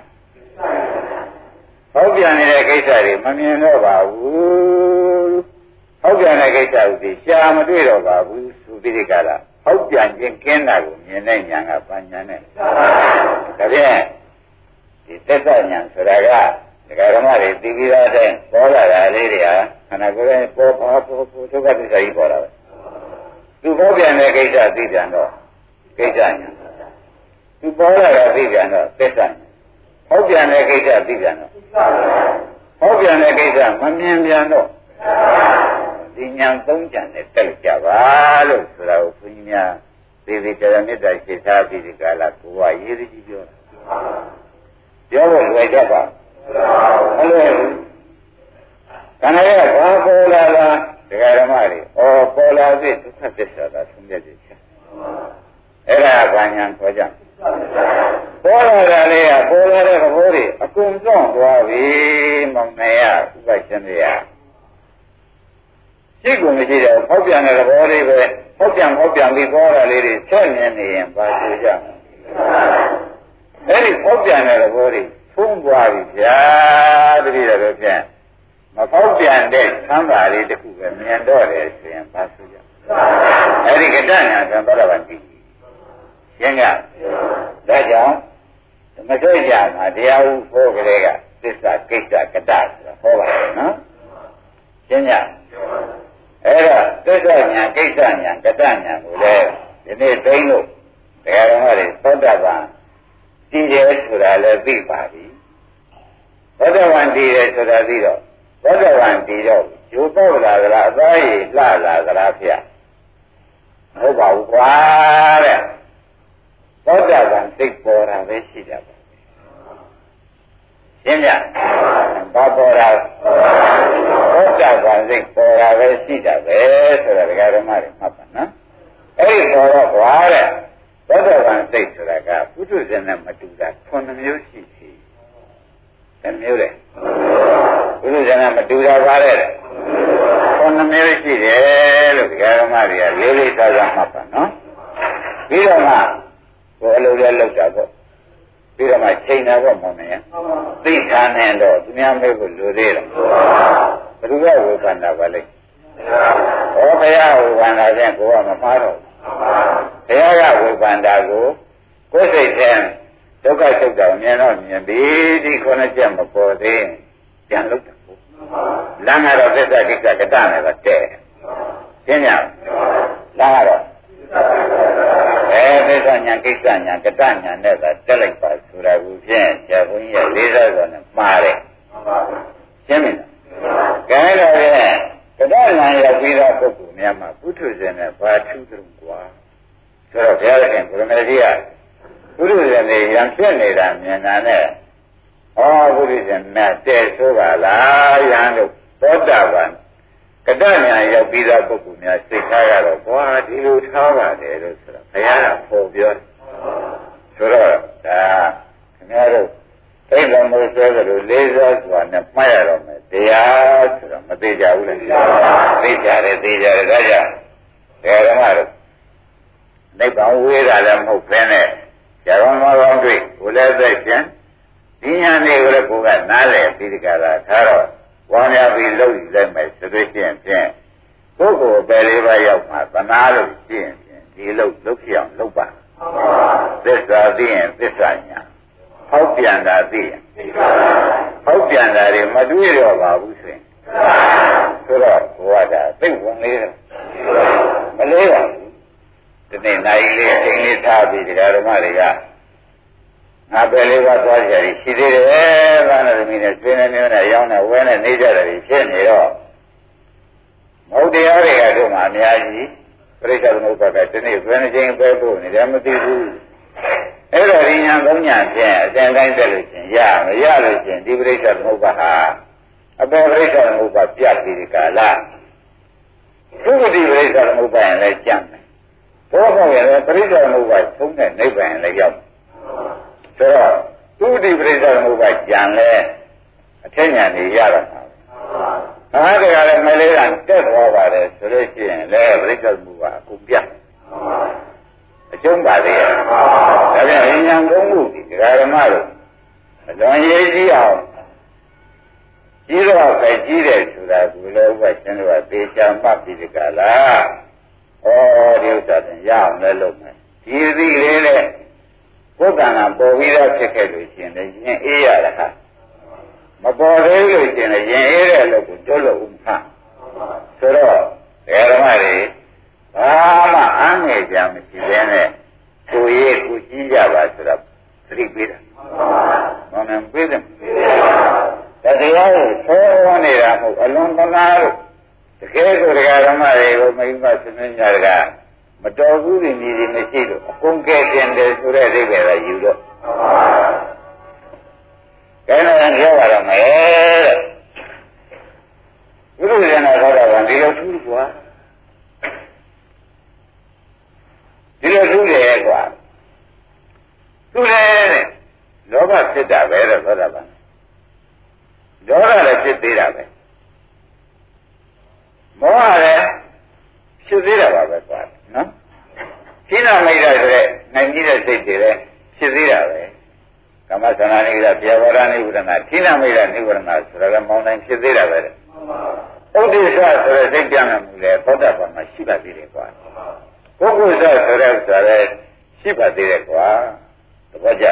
Speaker 2: ဟုတ်ပြန်နေတဲ့ကိစ္စတွေမမြင်တော့ပါဘူးဟုတ်ပြန်တဲ့ကိစ္စဥသိရှားမတွေ့တော့ပါဘူးသူပြီးဒီကလာဟုတ်ပြန်ခြင်းကင်းတာကိုမြင်တဲ့ညာကဘာညာနဲ့ဒါဖြင့်ဒီသက်သက်ညာဆိုတာကဒကာဓမ္မတွေသိပြီးသားတဲ့ပေါ်လာတာလေးတွေဟာခန္ဓာကိုယ်ရဲ့ပေါ်ဒုက္ခသစ္စာကြီးပေါ်လာပဲသူပေါ်ပြန်တဲ့ကိစ္စသိပြန်တော့ကိစ္စညာသူပေါ်လာတာသိပြန်တော့သစ္စာညာဟောပြန်တဲ့ကိစ္စသိပြန်တော့ဟောပြန်တဲ့ကိစ္စမမြင်ပြန်တော့ဒီညာသုံးကြံနဲ့တက်ကြပါလို့ဆိုတာကိုဘုန်းကြီးများသေသေးချာချာမေတ္တာရှိထားပြီးဒီကလာကိုယ်ကရေးသေးကြီးပြောလို့လွယ်တတ်ပါအဲ့လိုခန္ဓာရဘာပေါ်လာလားဒကာဓမ္မတွေပေါ်လာပြီဒုက္ခသစ္စာသာသုံးပြည့်ချက်အဲ့ဒါဘာညာခေါ်ကြပေါ်လာတာလေးကပေါ်လာတဲ့သဘောတွေအကုန်စွန့်သွားပြီမောင်နိုင်ရဥပရှင်တွေရရှိကုန်မရှိတော့ဖောက်ပြန်တဲ့သဘောလေးပဲဖောက်ပြန်ပြီးပေါ်လာလေးတွေဆက်မြင်နေရင်ဘာဆိုကြအဲ့ဒီဖောက်ပြန်တဲ့သဘောတွေဖုံးသွားပြီဗျာတတိယတော့ဖြင့်မဖောက်ပြန်တဲ့သံဃာလေးတစ်ခုပဲမြင်တော့တယ်ဆိုရင်ဘာဆိုကြအဲ့ဒီကတ္တညာသံဃာတော်ကကြည့်ရှင်းကြဒါကြောင့်မတွေ့ကြမှာတရားဥဟောကလေးကသစ္စာကိစ္စကတ္တဆိုတာဟောပါတယ်နော်ရှင်းကြအဲ့တော့သစ္စာညာကိစ္စညာကတ္တညာကိုလည်းဒီနေ့သိလို့တရားတော်တွေသောတာပန်တည်တယ်ဆိုတာလည်းသိပါပြီသောတာပန်တည်တယ်ဆိုတာသိတော့သောတာပန်တည်တော့ကျိုးပေါက်လာကြလားအသားရည်လှလာကြလားဖေ။ဟုတ်ပါဘူးကွာတဲ့သောတာပန်စိတ်ပေါ်တာပဲရှိတယ်ပေါ့ရှင်းကြဘာပေါ်တာသောတာပန်စိတ်ပေါ်တာပဲရှိတာပဲဆိုတာဒကာဓမ္မတွေမှတ်ပါနော်အဲ့ဒီပေါ်တော့ကွာတဲ့သောတာပန်စိတ်ဆိုတာကပုထုဇဉ်နဲ့မတူတာ9မျိုးရှိပြီ10မျိုးတဲ့ပုထုဇဉ်နဲ့မတူတာပါတဲ့9မျိုးရှိတယ်လို့ဒကာဓမ္မတွေကလေးလေးစားစားမှတ်ပါနော်ပြီးတော့မှကိုအလုပ်လဲလုပ်တာပေါ့ပြီးတော့မှချိန်တာပေါ့မောင်မင်းသိထားနေတော့သူများမေးဖို့လိုသေးတယ်ဘယ်သူကဝေဖန်တာပါလဲဟောဘုရားဝေဖန်တာချင်းကိုကမမှားတော့ဘုရားကဝေဖန်တာကိုကိုယ်စိတ်ထဲဒုက္ခချုပ်တာမြင်တော့မြင်ပြီဒီခုနှစ်ချက်မပေါ်သေးကြံလို့တာပေါ့လမ်းကတော့သစ္စာကိစ္စကတ္တနဲ့ပဲတဲ့ရှင်းကြလမ်းကတော့သစ္စာညာကိစ္စညာကတ္တညာနဲ့သာတက်လိုက်ပါဆိုတာကိုဖြင့်ဆရာဘုန်းကြီးကလေးစားစွာနဲ့မှားတယ်ရှင်းမလားကဲတော့ဖြင့်ကတ္တညာရောက်ပြီးတော့ပုဂ္ဂိုလ်များမှာပုထုဇဉ်နဲ့ဘာထူးသလဲကွာဆိုတော့ဘုရားရှင်ဘုရားကြီးကပုထုဇဉ်တွေရံဖြစ်နေတာမြင်တာနဲ့ပုထုဇဉ်နဲ့တဲ့ဆိုပါလားယံတို့သောတာပန်ကတ္တညာရောက်ပြီးသားပုဂ္ဂိုလ်များစိတ်ထားရတော့ဘွာဒီလိုထားပါတယ်လို့ဆိုတော့ဘုရားကပေါ်ပြောဆိုတော့ဒါခင်ဗျားတို့သိက္ခာမိုးဆွဲကြလို့လေးစားစွာနဲ့မှတ်ရတော့မယ်တရားဆိုတော့မသေးကြဘူးလေသိကြတယ်ဒါကြောင့်ဓမ္မတို့နိဗ္ဗာန်ဝေးတာလည်းမဟုတ်ဘဲနဲ့ဇာတော်မောကောင်းတွေ့ကိုလည်းသိပြန်ဒီညာနေကိုလည်းကိုကနားလည်ပြီးဒီကရာထားတော့ဝါများပြီးလှုပ်ယူလိုက်မယ်ဆိုလို့ရှိရင်ဖြင့်ပုဂ္ဂိုလ်ပဲလေးပါးရောက်မှာသနာလို့ရှိရင်ဖြင့်ဒီလှုပ်ဖြစ်အောင်လုပ်ပါသစ္စာသိရင်သစ္စာညာဟောက်ပြန်တာသိရင်ဟောက်ပြန်တာတွေမတွေ့တော့ပါဘူးဆိုရင်ဆိုတော့ဘဝတာသိဝင်လေးတယ်မလေးပါဘူးဒီနေ့နိုင်လေးအချိန်လေးထားပြီးဓမ္မတွေကငါပဲလေးပါးသွားကြရရှိသေးတယ်ဘာလို့သမီးနဲ့ဆွေးနွေးနေရောင်းနေဝဲနေနေကြတယ်ဖြစ်နေတော့မဟုတ်တရားတွေကတို့မှအများကြီးရိစ္ဆာသမုပ္ပါကဒီနေ့ဘယ်နှချိန်ပဲဖို့နေတယ်မသိဘူးအဲ့တော့ဒီညာသုံးညာဖြင့်အစဉ်တိုင်းတက်လို့ရှင်ရမရလို့ရှင်ဒီပရိစ္ဆာသမုပ္ပါဟာအပေပရိစ္ဆာသမုပ္ပါပြတ်ပြီးဒီကာလသုဂတိပရိစ္ဆာသမုပ္ပါရင်လည်းကြမ်းတယ်ဘောကောရင်လည်းပရိစ္ဆာသမုပ္ပါသုံးတဲ့နိဗ္ဗာန်လည်းရောက်ဆိုတော့သုဂတိပရိစ္ဆာသမုပ္ပါကြံလဲအထက်ညာနေရတာပါတကယ်လည်းမလေးကတက်သွားပါတယ်ဆိုလို့ရှိရင်လည်းပရိစ္ဆာသမုပ္ပါအကုန်ပြတ်အကျုံးပါလေဒါပြန်ဉာဏ်ကုန်းမှုဒီဓမ္မတို့အလွန်ရေးကြည့်အောင်ကြီးတော့ပဲကြီးတယ်ဆိုတာဘုလိုဥပရှင်တို့ကသေချာမှတ်ပြီးဒီကလာဩဒီဥစ္စာတင်ရအောင်လဲလုပ်မယ်ဒီသီလေးနဲ့ဘုဒ္ဓနာပေါ်ပြီးတော့ဖြစ်ခဲ့လို့ရှင်လည်းရင်အေးရတာဟာမပေါ်သေးလို့ရှင်လည်းရင်အေးတဲ့လို့ကိုတွလို့ဥမ္မာဆိုတော့ဓမ္မတွေဘာမှအားငယ်ကြမရှိသေးနဲ့ကိုရေးကိုကြီးကြပါဆိုတော့သတိပေးတာဘာမှမပေးတယ်တရားကိုဆောနေတာမဟုတ်အလွန်သနာလို့တကယ်ကိုတရားဓမ္မတွေကိုမိမ္မဆွေးနွေးကြတာမတော်ဘူးနေနေမရှိလို့အကုန်ကဲတင်တယ်ဆိုတဲ့အိဗယ်ကယူတော့ကဲတော့ပြောရတော့မယ်ဘုရားရှင်တော်ကဒီလိုထူးကွာဒီလိုထူးတယ်ကွာသူလည်းလောဘဖြစ်တာပဲတော့သောတာပန်ဒေါသလည်းဖြစ်သေးတာပဲမောဟလည်းဖြစ်သေးတာပါပဲကွာနော်ရှင်းတော်မိတ်ရဆိုတဲ့နိုင်ကြီးတဲ့စိတ်တွေလည်းဖြစ်သေးတာပဲကမ္မသနာနိဗ္ဗာန်ပြဝရနိဗ္ဗာန်ရှင်းတော်မိတ်ရနိဗ္ဗာန်ဆိုတော့လည်းမောင်းတိုင်းဖြစ်သေးတာပဲတဲ့ဥဒိစ္စဆိုတဲ့စိတ်ပြန်မှုလည်းသောတာပန်မှာရှိပါသေးတယ်ကွာပုဂ္ဂိုလ်ဆိုတဲ့ဥစ္စာလည်းရှိပါသေးတယ်ကွာသဘောကျ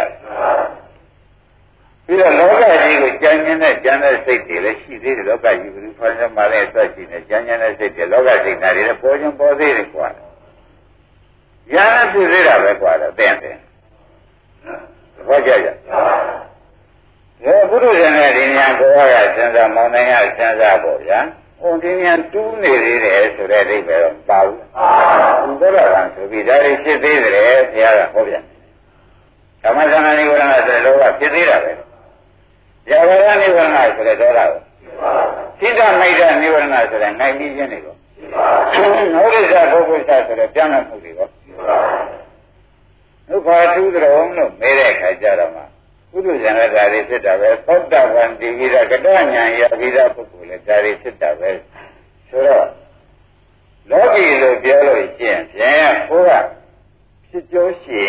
Speaker 2: ပြီးတော့လောကကြီးကိုကြံကျင်တဲ့ကြံတဲ့စိတ်တွေလည်းရှိသေးတယ်လောကကြီးကိုဖန်ဆင်းมาတဲ့အသက်ရှိနေကြံကျင်တဲ့စိတ်တွေလောကစိတ်ဓာတ်တွေလည်းပေါ်ခြင်းပေါ်သေးတယ်ကွာရဟန်းဖြစ်သေးတာပဲကွာတော့တဲ့တဲ့သဘောကျကြဒါဘုရားရှင်ရဲ့ဒီဉာဏ်ကိုကစဉ်းစားမောင်းနိုင်ရစဉ်းစားဖို့ဗျာဟိုဒီဉာဏ်တူးနေသေးတယ်ဆိုတဲ့အိဗယ်တော့ပါဘူးဘုရားကဆိုပြီးဒါတွေဖြစ်သေးတယ်ဘုရားကဟောပြန်ဓမ္မသနာနိဝရဏဆိုတဲ့လောကဖြစ်သေးတာပဲဇာဝရနိဝရဏဆိုတဲ့ဒေါသကိုစိတ္တမိတ်တနိဝရဏဆိုတဲ့နိုင်ပြီးခြင်းတွေကိုနောဒိသပုဂ္ဂိုလ်ဆိုတဲ့ပြန်မဲ့မှုတွေကိုဒုက္ခထူးတော်လို့မဲတဲ့ခါကြတော့မှပုထုဇဉ်လည်းဒါတွေဖြစ်တာပဲသောတာပန်တိဝိရကတဉာဏ်ရပြီးသားပုဂ္ဂိုလ်လည်းဒါတွေဖြစ်တာပဲဆိုတော့လောကီလို့ပြောလို့ရှိရင်ဖြင့်ဟိုကဖြစ်ကြိုးရှင်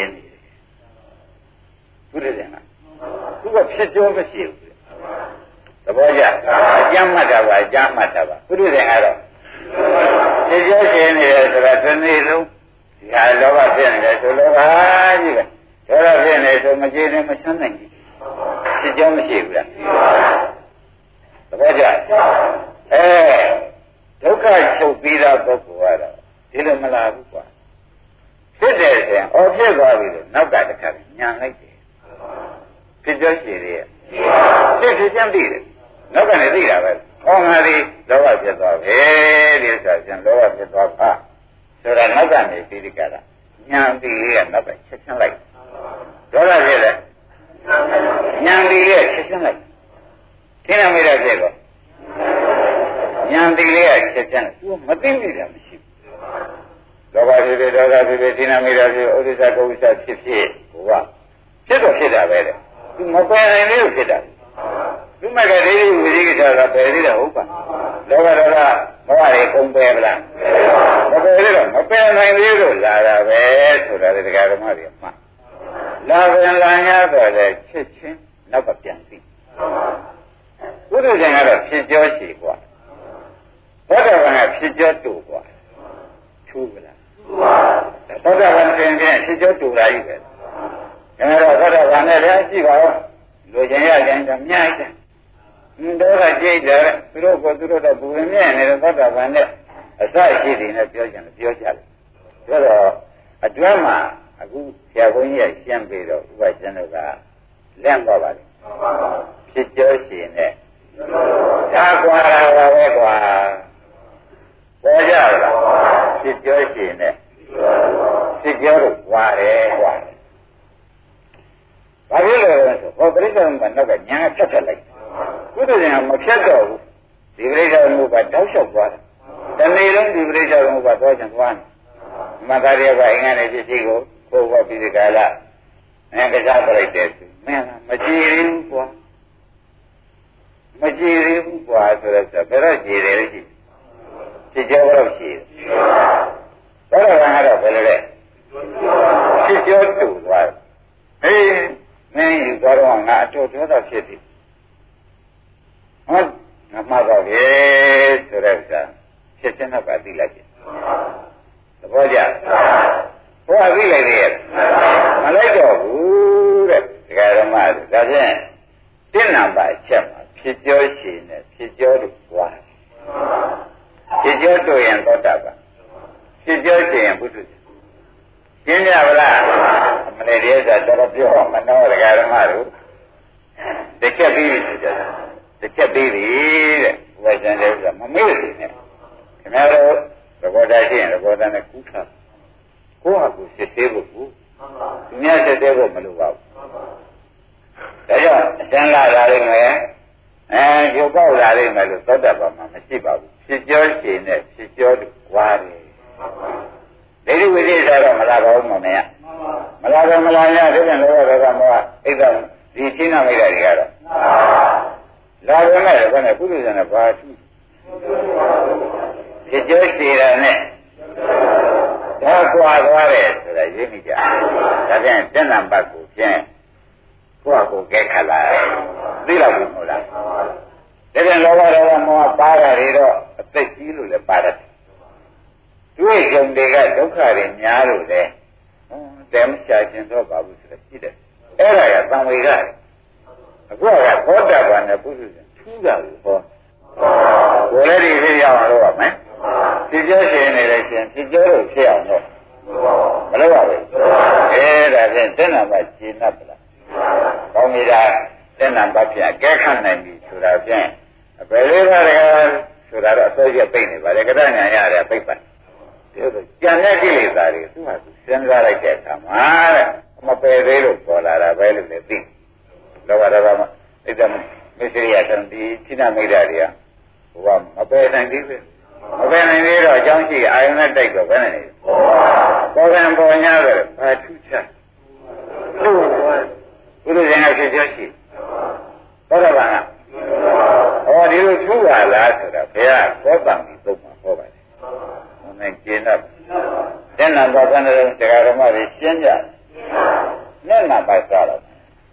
Speaker 2: ပုထုဇဉ်ကသူကဖြစ်ကြိုးမရှိဘူးသဘောကျအကျမ်းမှတ်တာပါအကျမ်းမှတ်တာပါပုထုဇဉ်ကတော့ဖြစ်ကြိုးရှင်နေတယ်ဆိုတာဒီနေ့လုံးဒီဟာလောဘဖြစ်နေတယ်ဆိုလောဘကြီးပဲဒေါသဖြစ်နေဆိုမကြည်နဲ့မချမ်းနိုင်ဘူးဖြစ်ကြိုးမရှိဘူးလားသဘောကျဒုက္ခချုပ်ပြီးသားပုဂ္ဂိုလ်ကတော့ဒီလိုမလာဘူးကွာဖြစ်တယ်ဆိုရင်ဖြစ်သွားပြီလို့နောက်ကတခါညံလိုက်တယ်ဖြစ်ကြရှိတယ်ဖြစ်ချင်းသိတယ်နောက်ကနေသိတာပဲဟောငါဒီလောဘဖြစ်သွားပဲဒီဥစ္စာချင်းလောဘဖြစ်သွားပါဆိုတာနောက်ကနေပြီးဒီကရညံသိရဲ့နောက်ကချက်ချင်းလိုက်ဒေါသဖြစ်တယ်ညံသိရဲ့ချက်ချင်းလိုက်ခင်းရမိတဲ့ဖြစ်တော့ညံသိရဲ့ချက်ချင်းသူမသိမိတာမရှိဘူးလောဘဖြစ်ဖြစ်ဒေါသဖြစ်ဖြစ်ခင်းရမိတဲ့ဖြစ်ဥဒိစ္စကုဝိစ္စဖြစ်ဖြစ်ဟိုကဖြစ်တော့ဖြစ်တာပဲတဲ့သူမပယ်နိုင်လို့ဖြစ်တာသူမကဒိဋ္ဌိဝိသိကိစ္စကပယ်သေးတယ်ဟုတ်ပါလောဘဒေါသမောဟတွေကုန်ပယ်ပလားမပယ်သေးတော့မပယ်နိုင်သေးလို့လာတာပဲဆိုတာဒီကဓမ္မတွေမှလာပြန်လာ냐တော့လေချစ်ချင်းနောက်ကပြန်သိဘုရားရှင်ကတော့ဖြစ်ကြောရှိกว่าဘောဓဘာကဖြစ်ကြောတူกว่าထူးပလားဘောဓဘာသင်ဖြင့်ဖြစ်ကြောတူလာပြီပဲဒါတော့ဘောဓဘာနဲ့လည်းရှိပါဦးလူချင်းရချင်းတော့မြတ်တယ်ဒေါသကြိတ်တယ်သူတို့ကသူတို့တော့ဘူရင်မြဲနေတဲ့ဘောဓဘာနဲ့အစရှိတယ်နဲ့ပြောကြတယ်ပြောကြတယ်ဒါတော့အတွင်းမှာအခုဆရာဘုန်းကြီးကရှင်းပြီးတော့ဥပရှင်တို့ကလန့်သွားပါလိမ့်ဖြစ်ကြောရှင်နဲ့ဒါကွာပါပဲကွာပေါ်ကြလားဖြစ်ကျော်ရှင်နဲ့ဖြစ်ကျော်တို့ွာတယ်ွာတယ်ဘာဖြစ်လို့လဲဆိုဟောပရိစ္ဆေသမုပ္ပါဒ်နောက်ကညာဖြတ်လိုက်ကုသိုလ်ဉာဏ်မဖြတ်တော့ဘူးဒီပရိစ္ဆေသမုပ္ပါဒ်တောက်လျှောက်သွားတယ်တနေ့လုံးဒီပရိစ္ဆေသမုပ္ပါဒ်သွားချင်သွားတယ်မသာရကအင်္ဂါနဲ့ဖြစ်စီကိုကိုယ်ဟောပြီးဒီကလာကစားပလိုက်တယ်မင်းမကြည်ရဘူးကွာမကြည်ရဘူးကွာဆိုတော့ဘယ်တော့ကြည်တယ်လဲရှိဖြစ်ကျော်တော့ရှိတယ်ဘယ်တော့ကတော့ဘယ်လိုလဲဖြစ်ကျော်တူသွားဟေးမင်းယူသွားတော့ငါအတူတူတော့ဖြစ်ပြီဟုတ်ငါမှတော့ပဲဆိုတဲ့ဥစ္စာဖြစ်တဲ့နောက်ကသိလိုက်ပြီသဘောကျဟောသိလိုက်ရဲ့မလိုက်တော့ဘူးတဲ့ဒကာဓမ္မတို့ဒါဖြင့်တင်းနံပါတ်အချက်မှာဖြစ်ကျော်ရှင်နဲ့ဖြစ်ကျော်တို့သွားဖြစ်ကျော်တို့ရင်သောတာပန်ဖြစ်ကျော်ရှင်ရင်ဘုဒ္ဓရှင်းကြပါလားအမလေးရဲ့ဆိုတော့ပြောမနောဒကာဓမ္မတို့တစ်ချက်ပြီးပြီဆိုကြတယ်တစ်ချက်ပြီးပြီတဲ့ဘုရားကျမ်းတဲ့ဥစ္စာမမေ့သေးနဲ့ခင်ဗျားတို့သဘောတရားရှိရင်သဘောတရားနဲ့ကူးထားကိုယ့်ဟာကိုယ်စစ်သေးဖို့သူများစစ်သေးဖို့မလိုပါဘူးဒါကြောင့်အကျဉ်းလာတာလေးမယ်ရုပ်ပေါက်လာလေးမယ်လို့သောတာပန်မှာမရှိပါဘူးဖြစ်ကျော်ရှင်နဲ့ဖြစ်ကျော်တို့ွားတယ်ဒိဋ္ဌိဝိသေသတော့မလာတော့ဘူးမမရမလာတော့မလာရတဲ့လောဘဒေါသမောဟအိတ်ကဒီရှင်းနာမိတာတွေကတော့လာရမယ်ဘယ်နဲ့ပုရိသနဲ့ဘာထူးဖြစ်ကျော်ရှင်တာနဲ့ဒါကွာသွားတယ်ဆိုတာရင်းမိကြဒါပြန်တဏ္ဍပတ်ကိုဖြင့်ကိုယ့်အကိုကဲခတ်လာသိလောက်ဘူးမဟုတ်လားဒါပြန်လောဘဒေါသမောဟပါတာတွေတော့အသိကြီးလို့လည်းပါတယ်တွေ့ကြုံတွေကဒုက္ခတွေများလို့လေတဲမချခြင်းတော့ပါဘူးဆိုတော့ရှိတယ်အဲ့ဒါကသံဝေကအခုကသောတာပန်နဲ့ပုထုဇဉ်ထူးတာကိုဟောကိုယ်လည်းဒီဖြစ်ရအောင်လုပ်ရမယ်ဖြစ်ကျော်ရှင်နေလည်းရှင်ဖြစ်ကျော်လို့ဖြစ်အောင်တော့မလုပ်ရဘူးဒါဖြင့်တဏ္ဍပတ်ရှင်း납ပလားကောင်းပြီလားတဏ္ဍပတ်ဖြင့်ကဲခတ်နိုင်ပြီဆိုတာဖြင့်အပယ်လေးပါးတကဆိုတာတော့အစိုးရပိတ်နေပါလေကတညာရတယ်ပိတ်ပါကျန်တဲ့ကိလေသာတွေသူ့ဟာသူစဉ်းစားလိုက်တဲ့အခါမှာတဲ့မပယ်သေးလို့ပေါ်လာတာပဲလို့လည်းသိလောဘဒေါသမှာဣဒ္ဓမစ္စရိယသံတိဌိနမိတ်တာတွေကဟိုကမပယ်နိုင်သေးဘူးမပယ်နိုင်သေးတော့အကြောင်းရှိအာယုန်နဲ့တိုက်တော့ဘယ်နဲ့နေပေါ်ကံပေါ်ညာတော့ဘာထူးခြားလို့ဘုရားရှင်ကဖြစ်ရှိသောတာပန်ကဟောဒီလိုထူးပါလားဆိုတာဘုရားသောတံပြီးသုံးမှာဟောပါတယ်နဲ့ကျင့်တော့တဏ္ဍပါဒနဲ့တရားဓမ္မတွေရှင်းကြမျက်နှာပိုက်စားတော့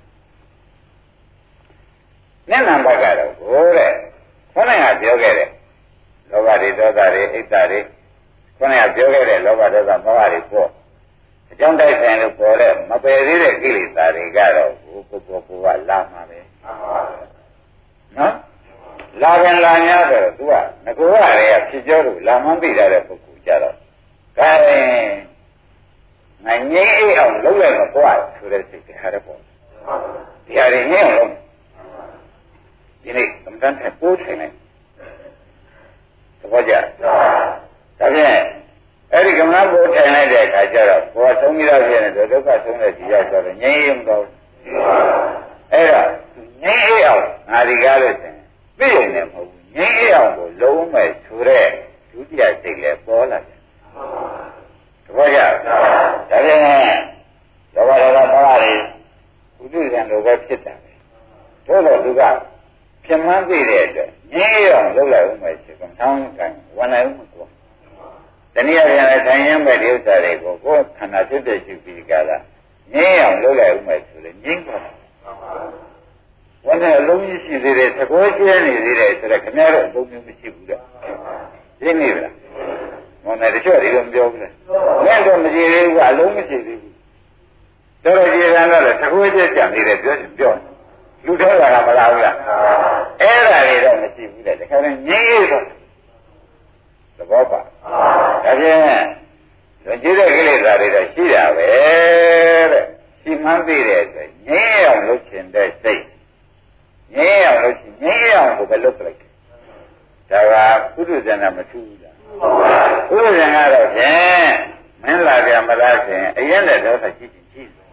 Speaker 2: မျက်နှာပိုက်ကတော့ဘိုးတဲ့ခொနကပြောခဲ့တဲ့လောဘတွေဒေါသတွေအိတ်တာတွေခொနကပြောခဲ့တဲ့လောဘဒေါသမောဟတွေပေါ့အကြောင်းတိုက်ဆိုင်လို့ပေါ်တဲ့မပယ်သေးတဲ့ကိလေသာတွေကတော့ကိုကလာမှာပဲနော်လာပြန်လာ냐ဆိုတော့ तू ကငကိုရတွေကဖြစ်ကျော်လို့လာမှန်းသိတဲ့ပုဂ္ဂိုလ်ကြတော့ဒါရင်ငါငြိမ်းအိတ်အောင်လုပ်လိုက်မကွာဆိုတဲ့စိတ်တွေဟာတော့ပေါ့ဒီဟာတွေငြိမ်းအောင်လုပ်ဒီနေ့သမထက်ပိုးထိုင်လိုက်သဘောကျဒါဖြင့်အဲ့ဒီကမ္ဘာပိုးထိုင်လိုက်တဲ့အခါကျတော့ဘောဆုံးပြီးတော့ပြည့်နေတော့ဒုက္ခဆုံးတဲ့ဒီရောက်တော့ငြိမ်းရုံတော့အဲ့တော့ငြိမ်းအိတ်အောင်ငါဒီကားလို့သိရင်လည်းမဟုတ်ဘူးငြိမ်းအောင်ကိုလုံးမဲ့ဆိုတဲ့ဒုတိယစိတ်လည်းပေါ်လာတယ်တပည့်ကြဒါဖြင့်လောဘဒေါသမောဟတွေဘုဒ္ဓဉာဏ်လိုပဲဖြစ်တာပဲသို့တော့သူကဖြစ်မှန်းသိတဲ့အတွက်ငြိမ်းအောင်လုပ်လိုက်ဦးမယ်ဆိုတော့တောင်းကန်ဝန်နိုင်ဦးမှာပေါ့တနည်းအားဖြင့်လည်းထိုင်ရမဲ့ဒီဥစ္စာတွေကိုကိုယ်ခန္ဓာဖြစ်တဲ့ရှိပြီးကြလားငြိမ်းအောင်လုပ်လိုက်ဦးမယ်ဆိုရင်ငြိမ်းပါဝန်နဲ့အလုံးကြီးရှိသေးတယ်သဘောကျဲနေသေးတယ်ဆိုတော့ခင်ဗျားတို့အလုံးမျိုးမရှိဘူးတဲ့ရှင်းနေပြီလားဝန်နဲ့တချို့ဒီလိုပြောဘူးလေနဲ့တော့မကြည့်သေးဘူးကအလုံးမရှိသေးဘူးတော်တော်ကြည်တယ်တော့သဘောကျဲကြံနေတယ်ပြောလူထဲလာတာမလားဘူးလားအဲ့ဒါတွေတော့မရှိဘူးတဲ့တခါတည်းငြိမ်းရတော့သဘောပါဒါဖြင့်လွန်ကျူးတဲ့ကိလေသာတွေတော့ရှိတာပဲတဲ့ရှိမှန်းသိတဲ့အတွက်ငြိမ်းအောင်လုပ်ခြင်းတဲ့စိတ်ငြိမ်းအောင်လို့ငြိမ်းအောင်ကိုပဲလုပ်လိုက်တယ်ဒါကပုထုဇဉ်ကမထူးဘူးလားပုထုဇဉ်ကတော့ဖြင့်မင်းလာကြမလားဆိုရင်အရင်နဲ့တော့ရှိတယ်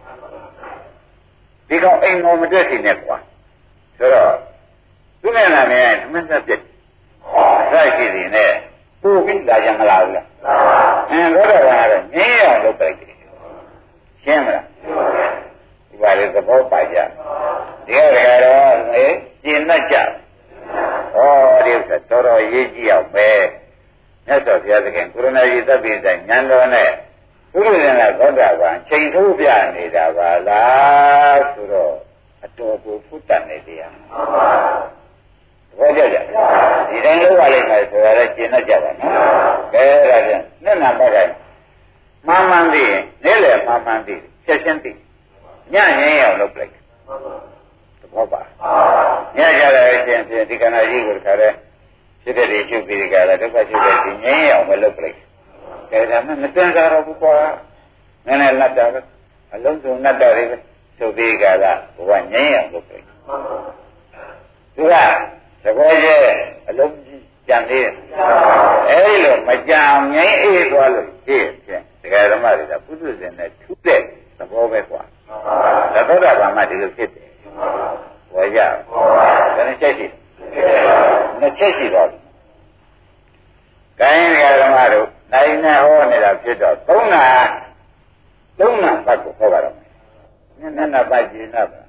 Speaker 2: ဒီကောင်အိမ်တော်မတက်စီနဲ့ကွာဆိုတော့သူနဲ့လာနေရင်သမက်သက်ပြစ်ဆက်ရှိနေနဲ့ပို့ပြီးလာကြမလားဘူးလားတော့တော့ကတော့ငင်းအောင်လုပ်လိုက်တယ်ရှင်းမလားဒီပါလေသဘောပါကြဒီကတော့ကျင်တတ်ကြဟောဒီဥစ္စာတော်တော်ရေးကြည့်အောင်ပဲမြတ်စွာဘုရားသခင်ကုရဏကြီးသဗ္ဗေတိုင်ဉာဏ်တော်နဲ့ဘုရားရှင်ကသောတာပန်ချိန်ထိုးပြနေတာပါလားဆိုတော့အတော်ကိုဖုတ်တတ်နေတရားသဘောကျကြဒီတိုင်းလုပ်ပါလိမ့်မယ်ဆိုရတဲ့ကျင်တတ်ကြပါနော်ကဲဒါဖြင့်နှစ်နာပတ်တိုင်းမှန်မှန်သိရင်နေ့လည်မှန်မှန်သိချက်ချင်းသိညငင်းအောင်လုပ်လိုက်သဘောပါညကြတဲ့အချင်းဖြင့်ဒီကဏ္ဍကြီးကိုခါတဲ့ဖြစ်တဲ့တွေချုပ်ပြီးကြတာဒုက္ခချုပ်တဲ့ဒီငင်းအောင်မလုပ်လိုက်ကဲဒါမှမတင်စားတော့ဘူးကွာနည်းနည်းလက်တာပဲအလုံးစုံလက်တာတွေပဲချုပ်ပြီးကြတာဘဝငင်းအောင်လုပ်လိုက်သူကသဘောကျအလုံးကြီးကြံသေးတယ်အဲဒီလိုမကြံငင်းအေးသွားလို့ရှင်းဖြင့်ဒကာဓမ္မတွေကပုထုဇဉ်နဲ့ထူးတဲ့သဘောပဲကွာသဘောတာဘာမှဒီလိုဖြစ်တယ်ဝါရဘယ်နှချက်ရှိနှစ်ချက်ရှိတော့ကိုင်းဒကာဓမ္မတို့နိုင်နဲ့ဟောနေတာဖြစ်တော့သုံးနာပတ်ကိုဟောပါတော့မယ်နတ်နာပတ်ကျင်နာပါ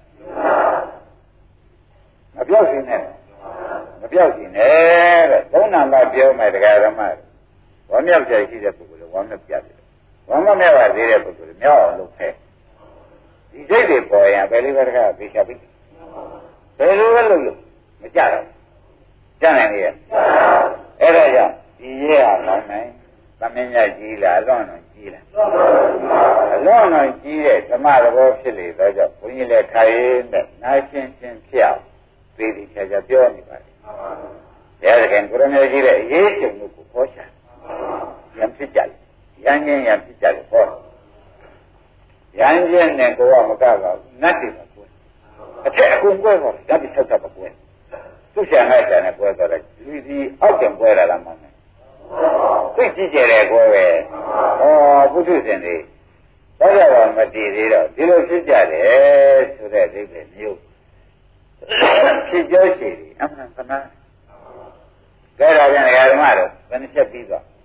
Speaker 2: မပြောက်စင်းနဲ့မပြောက်စင်းနဲ့တဲ့သုံးနာပတ်ပြောမယ်ဒကာဓမ္မတို့ဝမ်းမြောက်ကြရှိတဲ့ပုဂ္ဂိုလ်ဝမ်းမြောက်ကြတယ်ဝမ်းမမြောက်ပါသေးတဲ့ပုဂ္ဂိုလ်မြောက်အောင်လုပ်ဖဲဒီစိတ်တွေပေါ်ရင်ဘယ်လိုပဲတကားပြေချပြီဘယ်လိုပဲလုပ်လို့မကြတော့ကြနိုင်လေအဲ့ဒါကြောင့်ဒီရဲဟာလောင်းနိုင်သမင်းမြတ်ကြီးလားအလွန်တော်ကြီးလားအလွန်တော်ကြီးတဲ့ဓမ္မသဘောဖြစ်လေတော့ကြောင့်ဘုန်းကြီးလည်းခိုင်းတဲ့နာချင်းချင်းဖြစ်အောင်သိသိချာချာပြောနေပါလေဘုရားသခင်ကိုရမေကြီးရဲ့အရေးကြုံမှုကိုဟောချာရံဖြစ်ကြတယ်ရံချင်းရံဖြစ်ကြတယ်ဟောရံချင်းနဲ့ကိုယ်ကမကပါဘူးနတ်တွေပါကွယ်အထက်အကုန်ကွဲတော့ဓာတ်ပြီးဆက်ဆက်ပါကွယ်သူ့ဆရာနဲ့ဆရာနဲ့ကွဲတော့လူစီအောက်ကကွဲလာလားမဟုတ်ဘူးသိကြည့်ကြတယ်ကွယ်ပဲဟောပုထုဇဉ်တွေတော့တော့မတည်သေးတော့ဒီလိုဖြစ်ကြတယ်ဆိုတဲ့အိဗယ်မျိုးဖြစ်ကြောရှိတယ်အမှန်ကနာကဲဒါပြန်ဓမ္မတို့ဘယ်နှချက်ပြီးသွား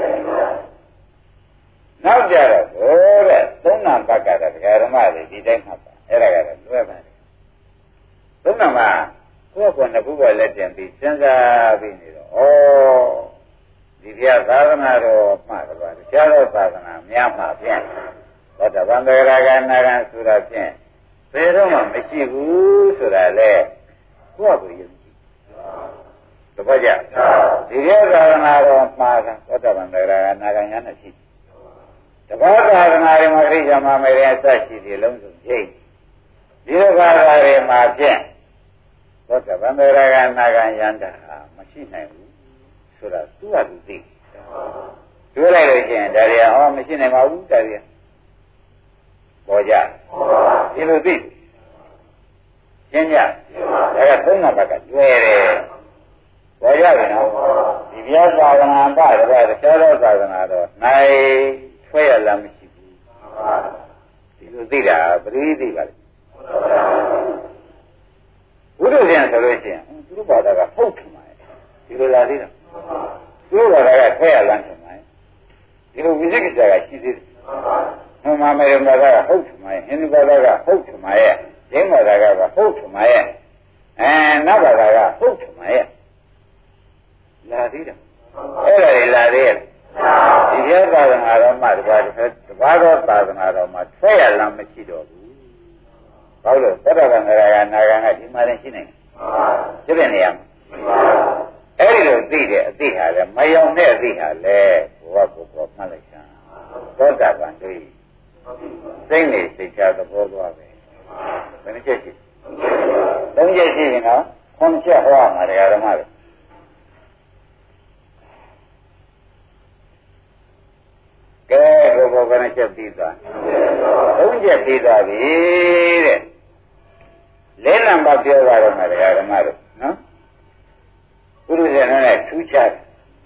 Speaker 2: နောက်ကြတော့ဟိုတဲ့သုံးနာပတ်ကဓမ္မတွေဒီတိုင်းမှတ်ပါအဲ့ဒါကတော့လွဲပါတယ်သုံးနာမှာကိုယ့်ကိုယ်နှစ်ခုပဲလက်တင်ပြီးစဉ်းစားပြီးနေတော့ဒီပြသာသနာတော်မှားတယ်ပါတခြားသောသာသနာများမှာဖြင့်သောတပန်တေရကနာဂံဆိုတာဖြင့်ဘယ်တော့မှမရှိဘူးဆိုတာလေကိုယ့်ကိုယုံကြည်တပည့်ကြဒီပြသာသနာတော်မှားတာသောတပန်တေရကနာဂံညာနဲ့ရှိတပါးသာသနာတွေမှာခရိယာမမေရအစရှိတယ်လုံးစုံကျိတ်ဒီလိုဘာသာတွေမှာဖြင့်သောတပန်တေရကနာဂံယန္တာမရှိနိုင်ဘူးဆိုတာသူ့ဟာသူသိတွေ့လိုက်လို့ရှိရင်ဒါရီဟောမရှိနိုင်ပါဘူးဒါရီပေါ်ကြဒီလိုသိရှင်းကြဒါကသုံးနာဘက်ကကျွဲတယ်ပေါ်ကြပြီနော်ဒီပြသာသနာပါတော့တခြားသောသာသနာတော့နိုင်ဆွဲရလားမရှိဘူးဒီလိုသိတာပရိသိပါလေဘုရားရှင်ဆိုလို့ရှိရင်သူတို့ဘာသာကဟုတ်ထင်ပါရဲ့ဒီလိုလာသေးတာသူတို့ဘာသာကဆွဲရလားထင်ပါရဲ့ဒီလိုဝိသိကိစ္စကရှိသေးတယ်ဟောမှာမေရမသာကဟုတ်ထင်ပါရဲ့ဟိန္ဒူဘာသာကဟုတ်ထင်ပါရဲ့ဒိဋ္ဌဘာသာကဟုတ်ထင်ပါရဲ့နတ်ဘာသာကဟုတ်ထင်ပါရဲ့လာသေးတယ်အဲ့ဒါတွေလာသေးရဲ့ဒီရသာသနာတော်မှာတပါးသောသာသနာတော်မှာဆွဲရလားမရှိတော့ဘူးဘာလို့သတ္တဗံဂရကနာဂံကဒီမှာလည်းရှိနေတယ်ပြည့်နေရမှာအဲ့ဒီလိုသိတဲ့အသိဟာလည်းမယောင်တဲ့အသိဟာလည်းဘဝကိုပေါ်မှတ်လိုက်တာသောတာပန်တို့စိတ်နေစိတ်ချသဘောသွားပဲဘယ်နှချက်ရှိသုံးချက်ရှိရင်တော့ခုနှစ်ချက်ဟောမှာတရားဓမ္မတွေကဲဘုရားကလည်းချက်ပြီးသွားသုံးချက်ပြီးသွားပြီတဲ့လေးနံပါတ်ပြောပါတော့မယ်တရားဓမ္မတို့နော်ပုရိသေနဲ့ထူထူးခြား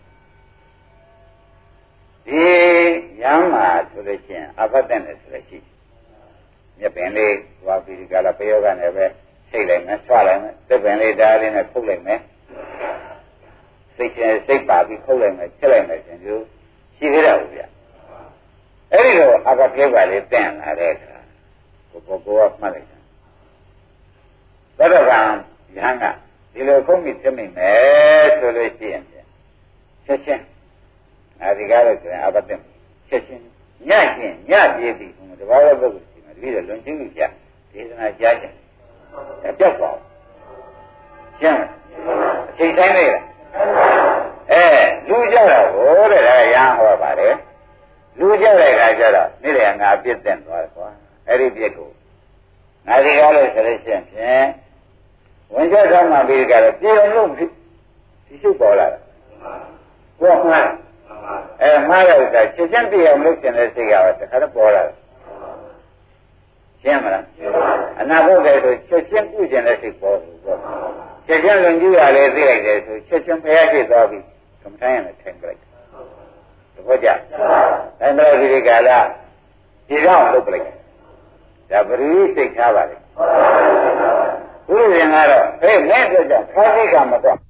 Speaker 2: ဒီရမ်းမှာဆိုလို့ရှိရင်အဖတ်တဲ့နဲ့ဆိုလို့ရှိမြက်ပင်လေးဝါပီဒီကလာပယောဂနဲ့ပဲထိတ်လိုက်မယ်ဆွလိုက်မယ်သက်ပင်လေးဓာတ်လေးနဲ့ဖုတ်လိုက်မယ်စိတ်ချင်းစိတ်ပါပြီးဖုတ်လိုက်မယ်ချက်လိုက်မယ်ရှင်သူရှိသေးတယ်ဗျာအဲ့ဒီတော့အဖတ်ပြေပါလေးတန့်လာတဲ့အခါကိုကမှတ်လိုက်တာသတ္တဗံရဟန်းကဒီလိုခုံးပြီးပြမိမယ်ဆိုလို့ရှိရင်ချက်ချင်းအဲဒီကားလို့ဆိုရင်အပတ္တချက်ချင်းညချင်းညပြေးပြီးဘုံတဘာဝပုဂ္ဂိုလ်ရှိမှတပည့်တော်လွန်ချင်းကြီးပြဒေသနာကြားကြတယ်ပြောက်ပါဦးရှင်းအချိန်တိုင်းလေးလူကြတော့ဟိုတဲ့ဒါရဟန်းဟောပါတယ်လူကြတဲ့ခါကျတော့နေ့လေငါပြစ်တဲ့သွားတယ်ကွာအဲ့ဒီပြစ်ကိုငါဒီကားလို့ဆိုလို့ရှိရင်ဖြင့်ဝင်ချက်သမားပြီးကြတော့ပြေအောင်လုပ်ဒီရှုပ်ပေါ်လာတယ်ကိုကမှားမှားတဲ့ဥစ္စာချက်ချင်းပြေအောင်လုပ်ခြင်းတဲ့စိတ်ကတခါတော့ပေါ်လာတယ်ရှင်းမလားအနာဟုတ်တယ်ဆိုချက်ချင်းပြုခြင်းတဲ့စိတ်ပေါ်ဘူးပေါ့ချက်ချင်းလွန်ကျူးရလေသိလိုက်တယ်ဆိုချက်ချင်းဖျားဖြစ်သွားပြီကမ္မထိုင်ရမယ်ထင်ကြလိုက်သဘောကျအဲ့ဒါဒီကာလဒီတော့လုပ်ပလိုက်ဒါပရိစိတ်ထားပါလေဘုရားရှင်ကတော့ဟဲ့မဲ့ဆိုကြခါးစိတ်ကမတော့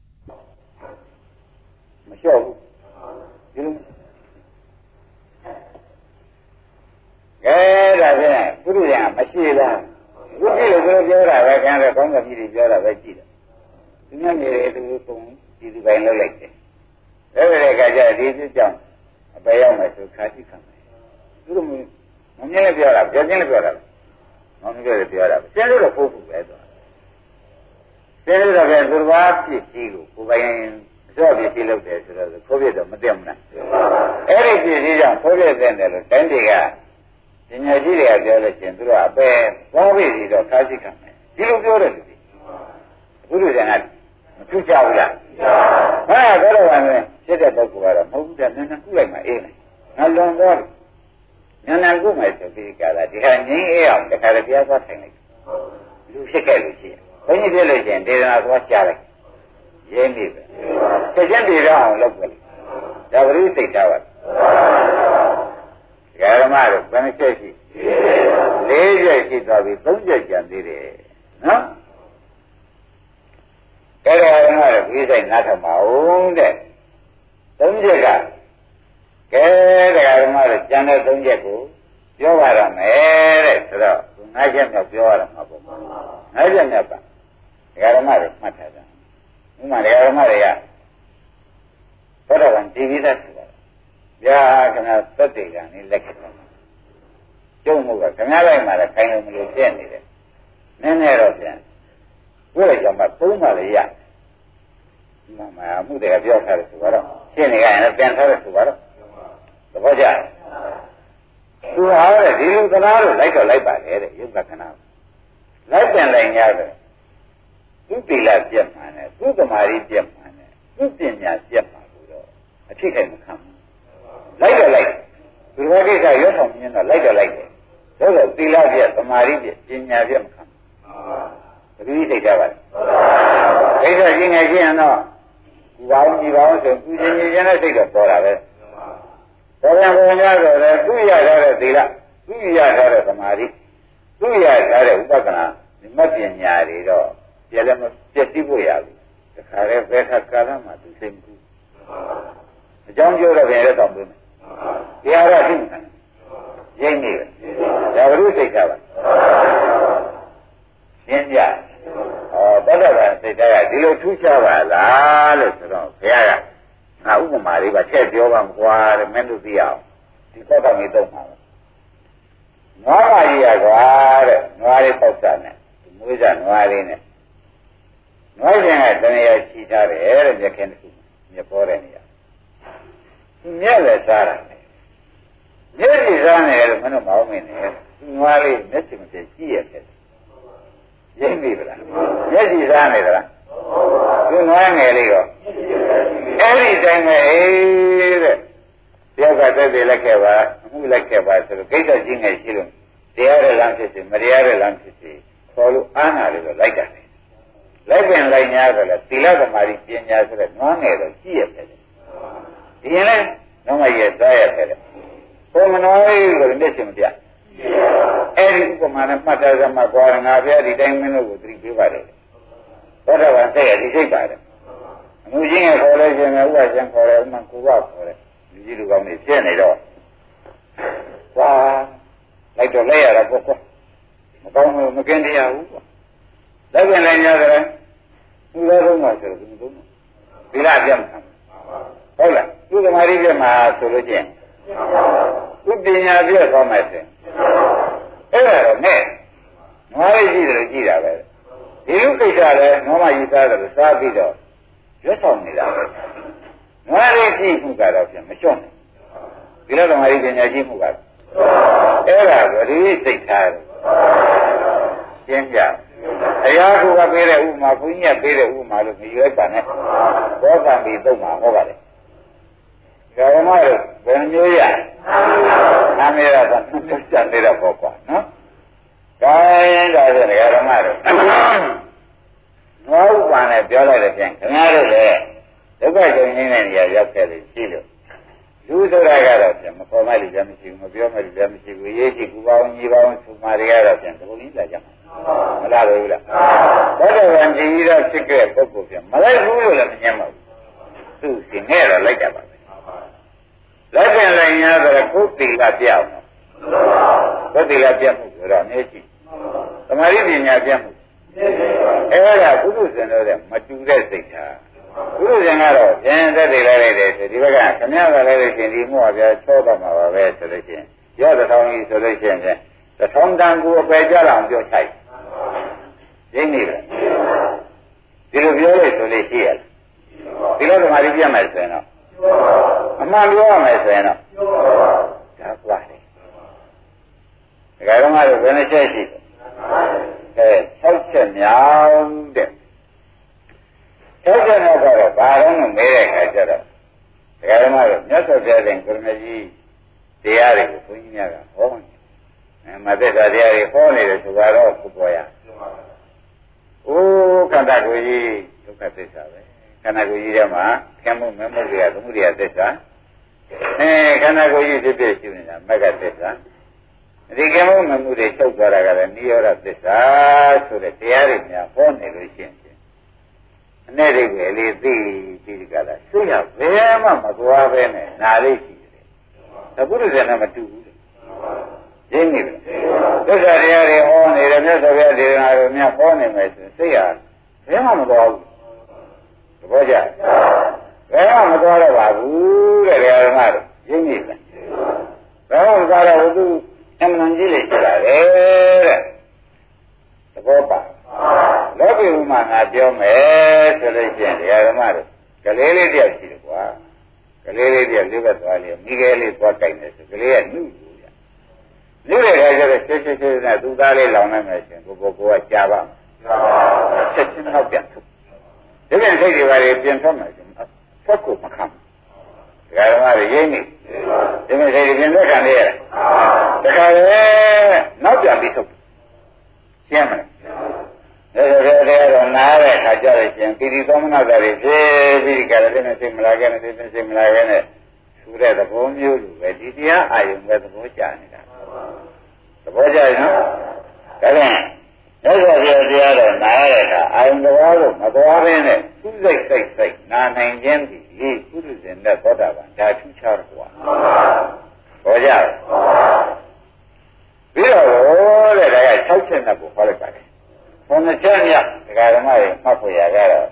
Speaker 2: မလျှော့ဘူးဒီလိုဒါဖြင့်ဘုရားရှင်မရှိလားဘုရားလို့ပြောတာပဲခံတယ်ကောင်းကင်ကြီးတွေပြောတာပဲကြည့်တယ်ဒီနေ့နေတယ်သူပုံဒီဒီပိုင်းလောက်လိုက်တယ်ဒါပေမဲ့ကကြဒီစစ်ကြောင့်အပယ်ရောက်မယ်ဆိုခါးစိတ်ခံတယ်သူတို့မမြင်လည်းပြောတာပြောချင်းလည်းပြောတာမောင်ကြီးတွေပြောတာကျင်းလို့တော့ပို့ဖို့ပဲတော့ကျင်းလို့တော့ပဲသူတစ်ပါးဖြစ်ကြီးကိုကိုယ်ပိုင်အစောပြည့်လုပ်တယ်ဆိုတော့ခိုးပြတော့မသိမလားအဲ့ဒီပြည့်ကြီးကြောင့်ခိုးပြတဲ့တယ်လို့တိုင်းတွေကပညာရှိတွေကပြောလို့ရှိရင်သူတို့အပယ်သွားပြီစီတော့ခါးစိတ်ခံတယ်ဒီလိုပြောတယ်လူတွေဘုရားကမထူးကြဘူးလားဟာတော့ဘာလဲဖြစ်တဲ့ပုဂ္ဂိုလ်ကတော့မဟုတ်ဘူးတဲ့နန်းနန်းကုလိုက်မှအေးမယ်ငါလွန်သွားတယ်နန်းနန်းကုမယ်ဆိုပြီးကြတာဒီဟာငင်းအေးအောင်တခါတည်းတရားသွားထိုင်လိုက်လူဖြစ်ခဲ့လို့ရှိရင်ဘုန်းကြီးဖြစ်လို့ရှိရင်ဒေသနာသွားကြားလိုက်ရင်းပြီပဲချက်ချင်းပြေတော့အောင်လုပ်ကြတယ်ဒါပရိစိတ်ထားပါဓမ္မတို့ဘယ်နှချက်ရှိ၄ချက်ရှိသွားပြီ၃ချက်ကျန်သေးတယ်နော်အဲ့ဒါဓမ္မတို့ဒီစိတ်နားထောင်ပါဦးတဲ့၃ချက်ကကဲတရားဓမ္မတို့ကျန်တဲ့၃ချက်ကိုပြောပါရမယ်တဲ့ဆိုတော့၅ချက်မြောက်ပြောရမှာပေါ့၅ချက်မြောက်ကတရားဓမ္မတွေမှတ်ထားတာဥမာတရားဓမ္မတွေကသောတာပန်ဒီဝိသဆိုတာဗျာခင်ဗျာသတ္တိကံนี่လက်ခံတယ်ကျုံမှုကခင်ဗျားလိုက်မှလည်းခိုင်းလို့မလို့ပြည့်နေတယ်နည်းနည်းတော့ပြန်ကိုယ့်ရဲ့ကြောင့်မှသုံးပါလေရမှမှုတွေကပြောထားတယ်ဆိုတော့ရှင်းနေကြရင်ပြန်ထားတယ်ဆိုတော့သဘောကျသူဟာတဲ့ဒီလိုသနာလို့လိုက်တော့လိုက်ပါလေတဲ့ယုတ်ကခဏလိုက်ပြန်လိုက်ရတယ်သူတိလပြတ်မှန်တယ်သူသမာဓိပြတ်မှန်တယ်သူပညာပြတ်မှန်လို့တော့အဖြစ်ခိုင်မခံဘူးလိုက်တော့လိုက်ဒီလိုကိစ္စရွတ်ဆောင်မြင်တော့လိုက်တော့လိုက်တယ်ဒါဆိုတိလပြတ်သမာဓိပြတ်ပညာပြတ်မခံဘူးဘယ်လိုသိကြပါလဲဒိဋ္ဌိချင်းငယ်ချင်းတော့ဒီပါအောင်ဒီပါအောင်ဆိုသူချင်းချင်းနဲ့စိတ်တော့ပေါ်တာပဲပေါ်ပြန်ပေါ်များတော့လေသူရထားတဲ့သီလသူရထားတဲ့သမာဓိသူရထားတဲ့ဥပဒနာဒီမပညာတွေတော့ပြည့်လည်းမပြည့်စည်ဖို့ရဘူးတခါလေဘယ်ခါကာလမှသူသိမဘူးအကြောင်းပြောတော့ပြန်လည်းတောင်းပေးမယ်တရားတော့သိမှာရင်းနေပဲဒါဘုရုစိတ်ထားပါရှင်းကြတတ္တဗံစိတ်ထားကဒီလိုထူးခြားပါလားလို့ဆိုတော့ဘုရားကငါဥပမာလေးပါထည့်ပြောပါမကွာတဲ့မင်းတို့သိအောင်ဒီသောတာမေတုံမှာနွားပါကြီးရကွာတဲ့နွားလေးပေါက်စားနဲ့မွေးစားနွားလေးနဲ့နွားရှင်ကတဏှာချီထားတယ်တဲ့မြက်ခင်တစ်ခုမြက်ပေါ်တဲ့နေရာမြက်လည်းစားတာမြက်ကြီးစားနေတယ်လို့မင်းတို့မအောင်မင်းနဲ့နွားလေးမျက်စိမပြည့်ကြည့်ရတယ်ရင်းပြီဗလားမျက်စိစားနေသလားသူနွားငယ်လေးရောအဲ့ဒီတိုင်းပဲတဲ့တယောက်ကတက်တယ်လက်ခဲ့ပါအမှုလက်ခဲ့ပါဆိုတော့ကိစ္စကြီးငယ်ရှိလို့တရားရလမ်းဖြစ်စီမတရားရလမ်းဖြစ်စီခေါ်လို့အားနာလို့လိုက်တာလေလိုက်ပင်လိုက်ညာဆိုလဲသီလသမာဓိပညာဆိုတဲ့နွားငယ်တော့ကြည့်ရတယ်ဒီရင်လဲတော့မရဲ့သားရတယ်ဘုံမနောလေးကိုမျက်စိမပြအဲ့ဒီဥပမာနဲ့မှတ်သားစမ်းမှသွားရငါဖျားဒီတိုင်းမင်းတို့ကိုသတိပေးပါတယ်သောတာပန်စိတ်ရဒီစိတ်ပါတယ်အမှုချင်းရဲ့ခေါ်လဲခြင်းနဲ့ဥပ္ပရှင်ခေါ်တယ်ဥမ္မာကိုကခေါ်တယ်လူကြီးလူကောင်းတွေပြည့်နေတော့ဟာလိုက်တော့လိုက်ရတာပေါ့ကွာမကောင်းဘူးမကင်းတရားဘူးကွာလိုက်ပြန်လိုက်ညာတယ်သူလည်းသုံးပါဆိုတော့သူသုံးသီလပြတ်မှာဟုတ်လားသူသမာဓိပြတ်မှာဆိုလို့ချင်းသူပညာပြတ်သွားမယ်ဆိုအဲ့ဒါတော့နဲ့နွားလေးရှိတယ်လို့ကြည့်တာပဲဒီလိုကိစ္စလည်းနွားမယူသားတယ်လို့စားပြီးတော့ရွတ်ဆောင်နေတာပဲနွားလေးကြည့်မှုကတော့ပြန်မလျှော့နဲ့ဒီလိုသမာဓိပညာကြည့်မှုကအဲ့ဒါကဒီစိတ်ထားတယ်ရှင်းကြအရာကပေးတဲ့ဥပမာဘုန်းကြီးကပေးတဲ့ဥပမာလို့မရွေးပါနဲ့ဘောကံပြီးသုံးမှာဟုတ်ပါလေဒါကမှတော့ဘယ်မျိုးရနာမည်ရတာနှစ်မျိုးစံနေတာပေါ့ကွာနော်ဒါရင်ဒါဆိုဒကာဓမ္မတို့နွားဥပ္ပန်နဲ့ပြောလိုက်တဲ့ပြန်ခင်ဗျားတို့လည်းဒုက္ခကြုံရင်းတဲ့နေရာရောက်ခဲ့လို့ရှိလို့လူဆိုတာကတော့ပြန်မပေါ်မဲ့လူလည်းမရှိဘူးမပြောမဲ့လူလည်းမရှိဘူးရေးကြည့်ကူပေါင်းညီပေါင်းသူမာတွေကတော့ပြန်ဒီလိုကြီးလာကြမှာမလားလို့လားသောတာပန်ကြည်တော့ဖြစ်ခဲ့ပုဂ္ဂိုလ်ပြန်မလိုက်ဘူးလို့လည်းမညမ်းပါဘူးသူစင်ခဲ့တော့လိုက်ကြပါပဲလက်ပြန်လိုက်ညာဆိုတော့ကိုယ်တိကပြောင်းကိုယ်တိကပြောင်းမှုဆိုတော့အနေရှိသမာဓိပညာပြောင်းမှုအဲ့ဒါပုထုဇဉ်တို့တဲ့မတူတဲ့စိတ်ထားပုထုဇဉ်ကတော့ဉာဏ်သက်တည်လိုက်တယ်ဆိုဒီဘက်ကခမရကလည်းလို့ရှင်ဒီမှုအပြားချောတော့မှာပါပဲဆိုလို့ရှိရင်ရောတစ်ထောင်ကြီးဆိုလို့ရှိရင်တစ်ထောင်တန်ကိုအပယ်ကြအောင်ပြောချိုက်ရင်းနေတယ်ဒီလိုပြောလို့ဆိုလို့ရှိရတယ်ဒီလိုသမာဓိပြတ်မယ်ဆိုရင်တော့အမှန်ပြောရမယ်ဆိုရင်တော့ဒါကွာတယ်ဒကာတော်မတို့ဘယ်နှချက်ရှိလဲ6ချက်မြောက်တဲ့6ချက်မြောက်ကတော့ဘာတော့မမဲတဲ့ခါကျတော့ဒကာတော်မတို့မြတ်စွာဘုရားရှင်ကိုရမကြီးတရားတွေကိုဘုန်းကြီးများကဟောနေမသက်တာတရားတွေဟောနေတယ်ဆိုတော့ကိုပေါ်ရအိုးခန္ဓာကိုယ်ကြီးဒုက္ခသစ္စာပဲခန္ဓာကိုယ်ကြီးထဲမှာကံမှုမမှုတွေကသမှုတွေကသစ္စာခန္ဓာကိုယ်ကြီးဖြစ်ဖြစ်ရှိနေတာမဂ္ဂသစ္စာဒီကံမှုမမှုတွေချုပ်သွားတာကလည်းနိရောဓသစ္စာဆိုတဲ့တရားတွေများဟောနေလို့ရှိရင်အနေနဲ့ပဲလေသိပြီးဒီကလာသိရဘယ်မှမသွားပဲနဲ့နာလေးရှိတယ်။ဘုရားဇာနာမတူဘူး။ရင်းနေတယ်။သစ္စာတရားတွေဟောနေတယ်မြတ်စွာဘုရားဒေသနာတော်များဟောနေမယ်ဆိုသိရဘယ်မှမသွားဘူး။သဘောကျ။ဘယ်မှမသွားတော့ပါဘူးတဲ့ဓမ္မတို့ရင်းနေတယ်။ဘယ်မှမသွားတော့ဘူးသူအမှန်ကြီးလေရှိတာလေတဲ့။သဘောပါ။လောကီဥမာငါပြောမယ်ဆိုလို့ရှိရင်ဓမ္မတို့ကလေးလေးတယောက်ရှိတယ်ကွာကလေးလေးတယောက်လေးပဲသွားလေမိခဲလေးသွားကြိုက်နေဆိုကလေးကနှုတ်လို့ရနှုတ်တဲ့ခါကျတော့ချစ်နဲ့သူ့သားလေးလောင်နိုင်မယ်ရှင်ကိုကကြာပါချက်ချင်းတော့ပြန်ထုတ်ဒီပြန်စိတ်တွေပါလေပြန်ထွက်မယ်ရှင်ဆက်ကိုမခံဓမ္မတွေရင်းနေဒီမဲ့စိတ်တွေပြန်သက်ခံရတာတခါလေနောက်ပြန်ပြီးထုတ်ရှင်းမလားဒါတော့နားတဲ့ခါကြလို့ရှင်ပိဋိသောမနတာတွေဖြစ်ပြီးဒီကရတဲ့နဲ့စိတ်မလာခဲ့နဲ့စိတ်မလာခဲ့နဲ့ထူတဲ့သဘောမျိုးလိုပဲဒီတရားအာယုံပဲသဘောကျနေတာသဘောကျရင်နော်ဒါဖြင့်လက်စွာပြတရားတော့နားရတဲ့အခါအာယုံသဘောလို့မသွားဘဲနဲ့သူ့စိတ်နာနိုင်ခြင်းဒီပုရိသေနဲ့သောတာပန်ဒါထူးခြားတော့ကွာဘောကြပြီးတော့တဲ့ဒါက6ချက်နဲ့ကိုဟောလိုက်ပါတယ်ဘုံချက်မြတ်ဒကာဓမ္မတွေမှတ်ဖို့ရကြတော့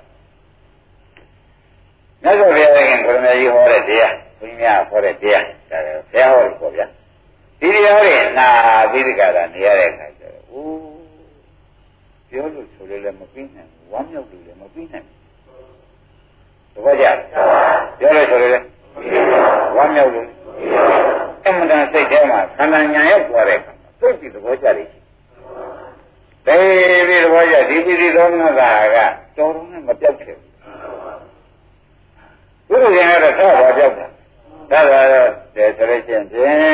Speaker 2: မြတ်စွာဘုရားရှင်ကိုရမကြီးဟောတဲ့တရားဘုရားများဟောတဲ့တရားဒါလည်းဘုရားဟောလို့ပေါ့ဗျာဒီတရားတွေနာပြီးဒီကရာနေရတဲ့အခါကျတော့အိုးပြောလို့ဆိုလည်းမပြီးနိုင်ဘူးဝမ်းမြောက်လို့လည်းမပြီးနိုင်ဘူးသဘောကျပြောလို့ဆိုလည်းဝမ်းမြောက်လို့အမှန်တန်စိတ်ထဲမှာခန္ဓာညာရောက်သွားတဲ့အခါသိပြီးသဘောကျတယ်ဒီသဘောကျဒီပိဋိသောမနတာကတော်တော်နဲ့မပြောက်ခဲ့ဘူးဘုရားရှင်ကတော့သာတော်ပြောက်တာဒါတော့ဆိုလို့ရှိရင်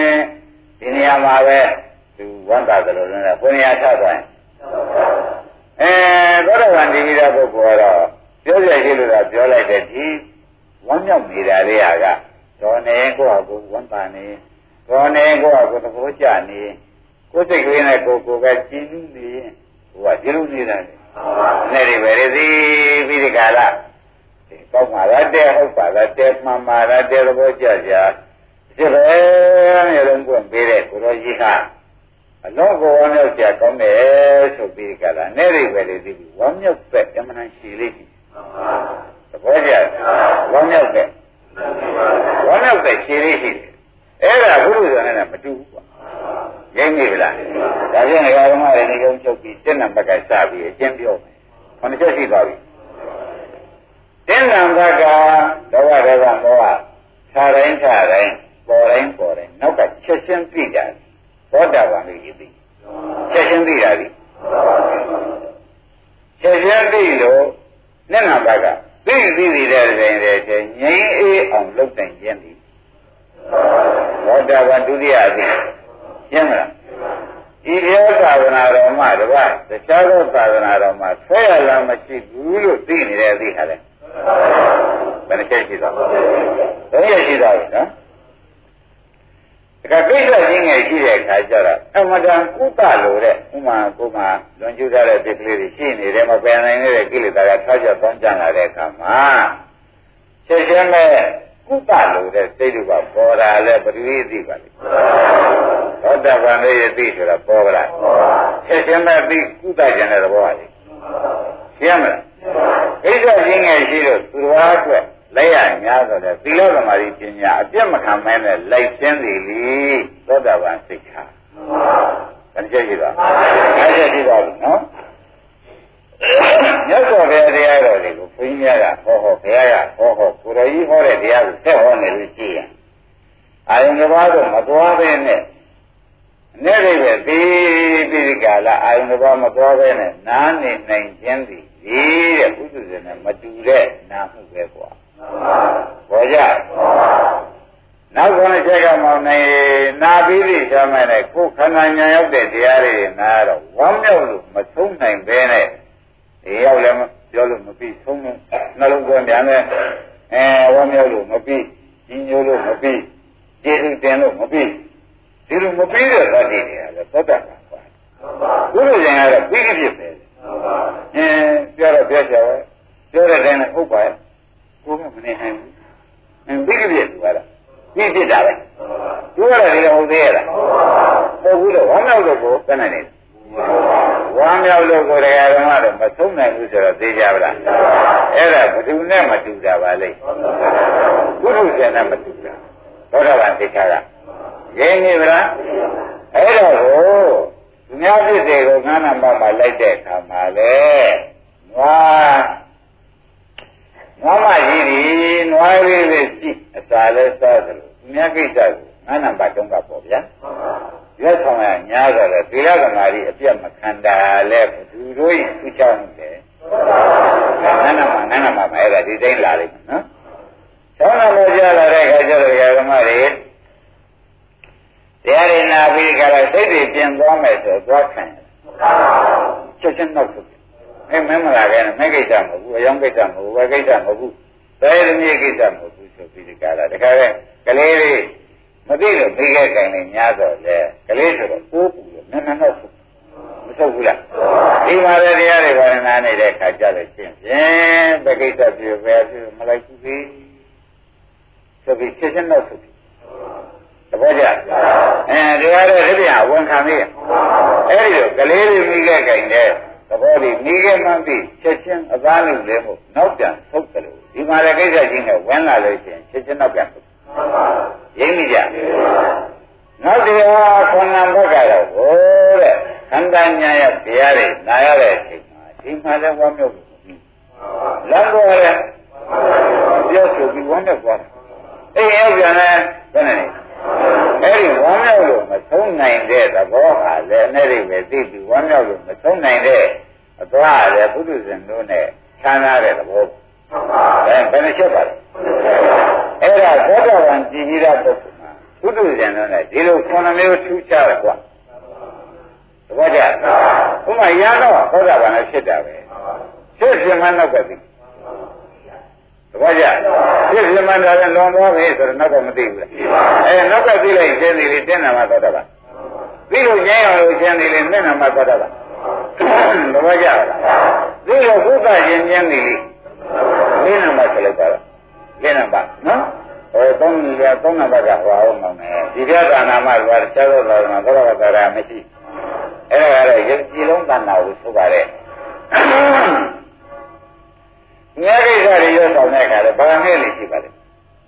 Speaker 2: ဒီနေရာမှာပဲသူဝမ်းသာတယ်လို့လည်းဘုရားချသွားရင်သောတာပန်ဒီဟိရပုဂ္ဂိုလ်ကတော့ပြောရရှိလို့တော့ပြောလိုက်တဲ့ဒီဝမ်းမြောက်နေတာလေးဟာကတော်နေကိုယ့်ဟာကိုယ်ဝမ်းပါနေတော်နေကိုယ့်ဟာကိုယ်သဘောကျနေကိုယ်စိတ်ကလေးနဲ့ကိုယ်ကကျဉ်းနှူးနေရင်ဟိုကဒီလိုနေတာလေနဲ့ဒီပဲရသည်ပြီးဒီကလာဒီကောက်မှာလားတဲ့ဟုတ်ပါလားတဲ့မှန်ပါလားတဲ့သဘောကျကြဒီပဲမျိုးလုံးကိုပေးတဲ့ကိုရောကြီးကအလုံးကိုဝမ်းမြောက်ကြကောင်းတယ်ဆိုပြီးဒီကလာနဲ့ဒီပဲလေဒီဝမ်းမြောက်တဲ့အမှန်ရှိလေးရှိသဘောကျဝမ်းမြောက်တဲ့ရှိလေးရှိတယ်အဲ့ဒါဘုရားနဲ့မတူဘူးကွာရင်းနေပြီလားဒါဖြင့်ငါဓမ္မတွေနေကုန်းချုပ်ပြီး7နံပါတ်ကစပြီးအကျဉ်းပြောမယ်9ချက်ရှိသွားပြီ7နံပါတ်ကဒေါဝဒေဝမောဟခြားတိုင်းပေါ်တိုင်းနောက်ကချက်ချင်းသိတာသောတာပန်လေးသိချက်ချင်းသိတာဒီချက်ချင်းသိလို့7နံပါတ်ကသိတဲ့တိုင်းတဲ့ငြိမ်းအေးအောင်လုပ်တဲ့ခြင်းသည်သောတာပန်ဒုတိယအသိရှင်းမလားဤရောသာသနာတော်မှာတပတ်တခြားသောသာသနာတော်မှာဆွဲရလားမရှိဘူးလို့သိနေတဲ့အသိဟာလေဘယ်နှချက်ရှိသွားလဲ3ရက်ရှိသွားပြီနော်ဒါကကိစ္စချင်းငယ်ရှိတဲ့အခါကျတော့အမတန်ကုသလိုတဲ့ဥမာကိုမှလွန်ကျူးထားတဲ့ပြစ်ကလေးတွေရှိနေတယ်မပယ်နိုင်တဲ့ကိလေသာကထားကြပေါင်းကြလာတဲ့အခါမှာချက်ချင်းပဲကုသလိုတဲ့စိတ်တွေပါပေါ်လာလဲပရိသေသိပါလိမ့်သောတာပန်ရဲ့သိဆိုတာပေါ်ကြလားချက်ချင်းပဲသိကုသကြတဲ့သဘောပါလေရှင်းမလားကိစ္စချင်းငယ်ရှိလို့သူတော်အတွက်လက်ရများဆိုတဲ့သီလသမာဓိပညာအပြတ်မခံမဲနဲ့လိုက်ရှင်းစီလေသောတာပန်စိတ်ချဘယ်ချက်ရှိတော့အဲ့ချက်ရှိတော့နော်မြတ်စွာဘုရားတရားတော်တွေကိုဘုန်းကြီးများကဟောဘုရားကဟောကိုယ်တော်ကြီးဟောတဲ့တရားကိုဆက်ဟောနေလို့ရှိရင်အာယုန်တစ်ပါးတော့မသွားဘဲနဲ့အနေနဲ့ပဲဒီကာလအာယုန်တစ်ပါးမသွားဘဲနဲ့နားနေနိုင်ခြင်းသည်ဒီတဲ့ဘုသူဇင်နဲ့မတူတဲ့နာမှုပဲကွာဘောကြနောက်ဆုံးချက်ကမောင်နေနာပြီးပြီဆိုမှလည်းကိုယ်ခန္ဓာညာရောက်တဲ့တရားတွေနာတော့ဝမ်းမြောက်လို့မဆုံးနိုင်ပဲနဲ့ဒီရောက်လည်းပြောလို့မပြီးဆုံးလို့နှလုံးသွင်းပြန်တယ်ဝမ်းမြောက်လို့မပြီးကြီးညိုလို့မပြီးကျေးဇူးတင်လို့မပြီးဒီလိုမပြီးတဲ့သတ္တိတွေကလည်းသောတာပန်ပါဘုရားရှင်ကတော့ပြီးဖြစ်ပဲပြောတော့ပြောချင်ပဲပြောတဲ့တိုင်းနဲ့ဟုတ်ပါရဲ့ကိုယ်ကမနေနိုင်ဘူးပြီးဖြစ်သူကတော့ပြီးဖြစ်တာပဲသူကတော့ဒီလိုဟုတ်သေးရလားဟုတ်ဘူးတော့ဝမ်းမြောက်လို့ကိုတန်းနိုင်တယ်ဝမ်းမြောက်လို့ကိုတရားဓမ္မတော့မဆုံးနိုင်ဘူးဆိုတော့သိကြပါလားအဲ့ဒါဘယ်သူနဲ့မတူတာပါလိမ့်ဘုရားရှင်နဲ့မတူတာသောတာပန်သိချာကရင်းနေဗလားအဲ့တော့သူများဖြစ်စေကိုငါးနံပါတ်မှာလိုက်တဲ့အခါမှာလေနွားမကြီးဒီနွားလေးလေးရှိအစာလဲစားသလိုသူများကိစ္စကိုငါးနံပါတ်တုံးကပေါ့ဗျာရွက်ဆောင်ရညားတော့လေသီလသမာဓိအပြတ်မခံတာလဲသူတို့ရင်သူချောင်းတယ်ငါးနံပါတ်မှာအဲ့ဒါဒီတိုင်းလာလိမ့်မယ်နော်ဆောင်းလာလို့ကြားလာတဲ့အခါကျတော့ဓမ္မတွေတရားရနာပြီးကြတော့စိတ်တွေပြင်သွားမယ်ဆိုသွားခံချက်ချင်းနောက်ဆုံးမင်းမလာခဲ့နဲ့မကိစ္စမဟုတ်ဘူးအယောင်ကိစ္စမဟုတ်ဘူးဝယ်ကိစ္စမဟုတ်ဘူးတရားရမြေကိစ္စမဟုတ်ဘူးဆိုပြီးဒီကလာတခါကကလေးလေးမသိလို့ပြီးခဲ့ကြတယ်ညားတော့လေကလေးဆိုတော့ကိုးပူလို့နန်းနောက်ဆုံးမထုတ်ဘူးလားဒီမှာလည်းတရားတွေဘာနာနေတဲ့အခါကျတော့ရှင်းဖြင့်ဘယ်ကိစ္စပြေပဲမလိုက်ဘူးလေဆိုပြီးချက်ချင်းနောက်ဆုံးသဘောကျတရားတဲ့ဒီပြန်ဝန်ခံသေးအဲ့ဒီလိုကလေးလေးမိခဲ့ကြတယ်သဘောဒီမိခဲ့မှန်းပြီးချက်ချင်းအသားလို့လဲမို့နောက်ပြန်ထုတ်တယ်လို့ဒီမှာလည်းကိစ္စချင်းနဲ့ဝင်လာလို့ရှိရင်ချက်ချင်းနောက်ပြန်ထုတ်ရင်းမိကြနောက်တရားခွန်နံဘက်ကတော့ဟိုတဲ့ခန္ဓာညာရတရားတွေနာရတဲ့အချိန်မှာဒီမှာလည်းဝမ်းမြောက်လို့လမ်းပေါ်ရဲပြောဆိုပြီးဝမ်းမြောက်သွားတယ်အေးရောက်ပြန်လဲဘယ်နဲ့အဲ့ဒီဝမ်းမြောက်လို့မဆုံးနိုင်တဲ့သဘောဟာလည်းအဲ့ဒီပဲသိပြီးဝမ်းမြောက်လို့မဆုံးနိုင်တဲ့အသွားလည်းဘုဒ္ဓဇင်တို့နဲ့ခြားနာတဲ့သဘောဘယ်နှချက်ပါလဲအဲ့ဒါသောတာပန်ကြည်ကြီးတဲ့ပုဂ္ဂိုလ်မှာဘုဒ္ဓဇင်တို့နဲ့ဒီလို9မျိုးထူးခြားတယ်ကွာသဘောကြဥမာရတော့သောတာပန်လည်းဖြစ်တာပဲဖြစ်ဖြစ်မှနောက်ကသိသဘောကျဖြစ်ဖြစ်မှဒါလည်းလွန်သွားပြီဆိုတော့နောက်ကမသိဘူးလားနောက်ကသိလိုက်ရှင်းသေးလေတင်းနာမှာသောတာပန်သိလို့ကျင်းအောင်လို့ရှင်းသေးလေမျက်နှာမှာသောတာပန်သဘောကျလားသိလို့ဘုရားရှင်ကျင်းသေးလေမျက်နှာမှာဆက်လိုက်ပါတော့မျက်နှာပါနော်သုံးနံပါတ်ကဟောအောင်မောင်းတယ်ဒီပြဿနာမှာတော့ဆရာတော်တော်မှာသောတာပန်တရားမရှိအဲ့ဒါကတော့ယတိလုံးတဏ္ဍာကိုဆိုပါတယ်ဉာဏ်ကိစ္စတွေရောဆောင်တဲ့အခါတော့ဘာနဲ့လိရှိပါလဲ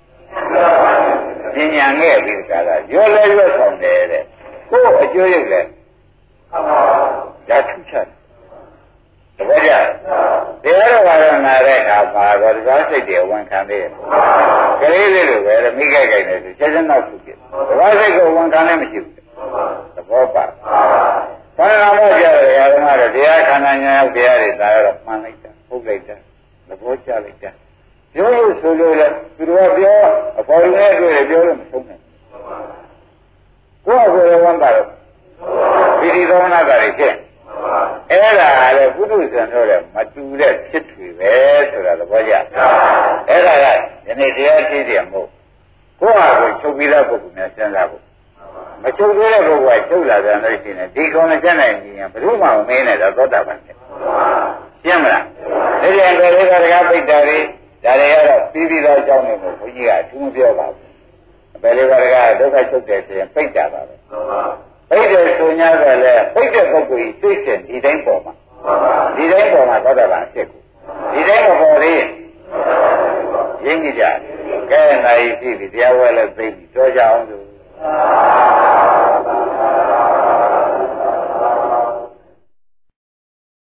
Speaker 2: ပညာငဲ့ပြီးကြတာရောလဲရောဆောင်တယ်တဲ့ကိုယ်အကျိုးရုပ်လဲဒါထူးခြားတယ်တပည့်ကြတရားတော်ကတော့နာတဲ့အခါပါတော့ဒီကားစိတ်တွေဝန်ခံသေးတယ်ကလေးလေးလိုပဲမိခိုက်ခိုက်နေဆိုချက်ချင်းတော့ဖြစ်တယ်ဒီကားစိတ်ကိုဝန်ခံလည်းမရှိဘူးသဘောပါဘာသာမကြရဓမ္မတော့တရားခန္ဓာညာရောက်တရားတွေဒါတော့မှန်လိုက်တာဟုတ်လိုက်တာသဘောကျလိုက်တာပြောလို့ဆိုလို့လည်းသူတို့ကပြောအပေါ်ရင်းနဲ့တွေ့တယ်ပြောလို့မဆုံးနိုင်ကိုယ့်အကိုယ်ဝန်တာတော့ဒီဒီသောနာတာတွေဖြစ်အဲ့ဒါလည်းပုထုဇဉ်တို့လည်းမတူတဲ့ဖြစ်တွေပဲဆိုတာသဘောကျအဲ့ဒါကယနေ့တရားသိတယ်မဟုတ်ကိုယ့်ဟာကိုချုပ်ပြီးသားပုဂ္ဂိုလ်များစဉ်းစားဖို့မချုပ်သေးတဲ့ပုဂ္ဂိုလ်ကချုပ်လာတယ်လို့ရှိရင်ဒီကောင်နဲ့ကျန်နိုင်ရင်ဘယ်လို့မှမမင်းနဲ့တော့သောတာပန်ဖြစ်ရှင်းမလားဒီကြံကလေးကတကားပိတ်တာတွေဒါတွေကတော့ပြီးပြီးတော့ကြောင်းနေလို့ဘုန်းကြီးကအထူးပြောပါဘူးအပယ်လေးကတကားဒုက္ခချုပ်တယ်ဆိုရင်ပိတ်တာပါပဲပိတ်တယ်ဆို냐ဆိုလည်းပိတ်တဲ့ပုဂ္ဂိုလ်ကြီးသိတဲ့ဒီတိုင်းပေါ်မှာသောတာပန်ဖြစ်ကိုဒီတိုင်းပေါ်လေးရင်းကြည့်ကြကဲနိုင်ပြီတရားဝဲလည်းသိပြီကြောကြအောင်ဆို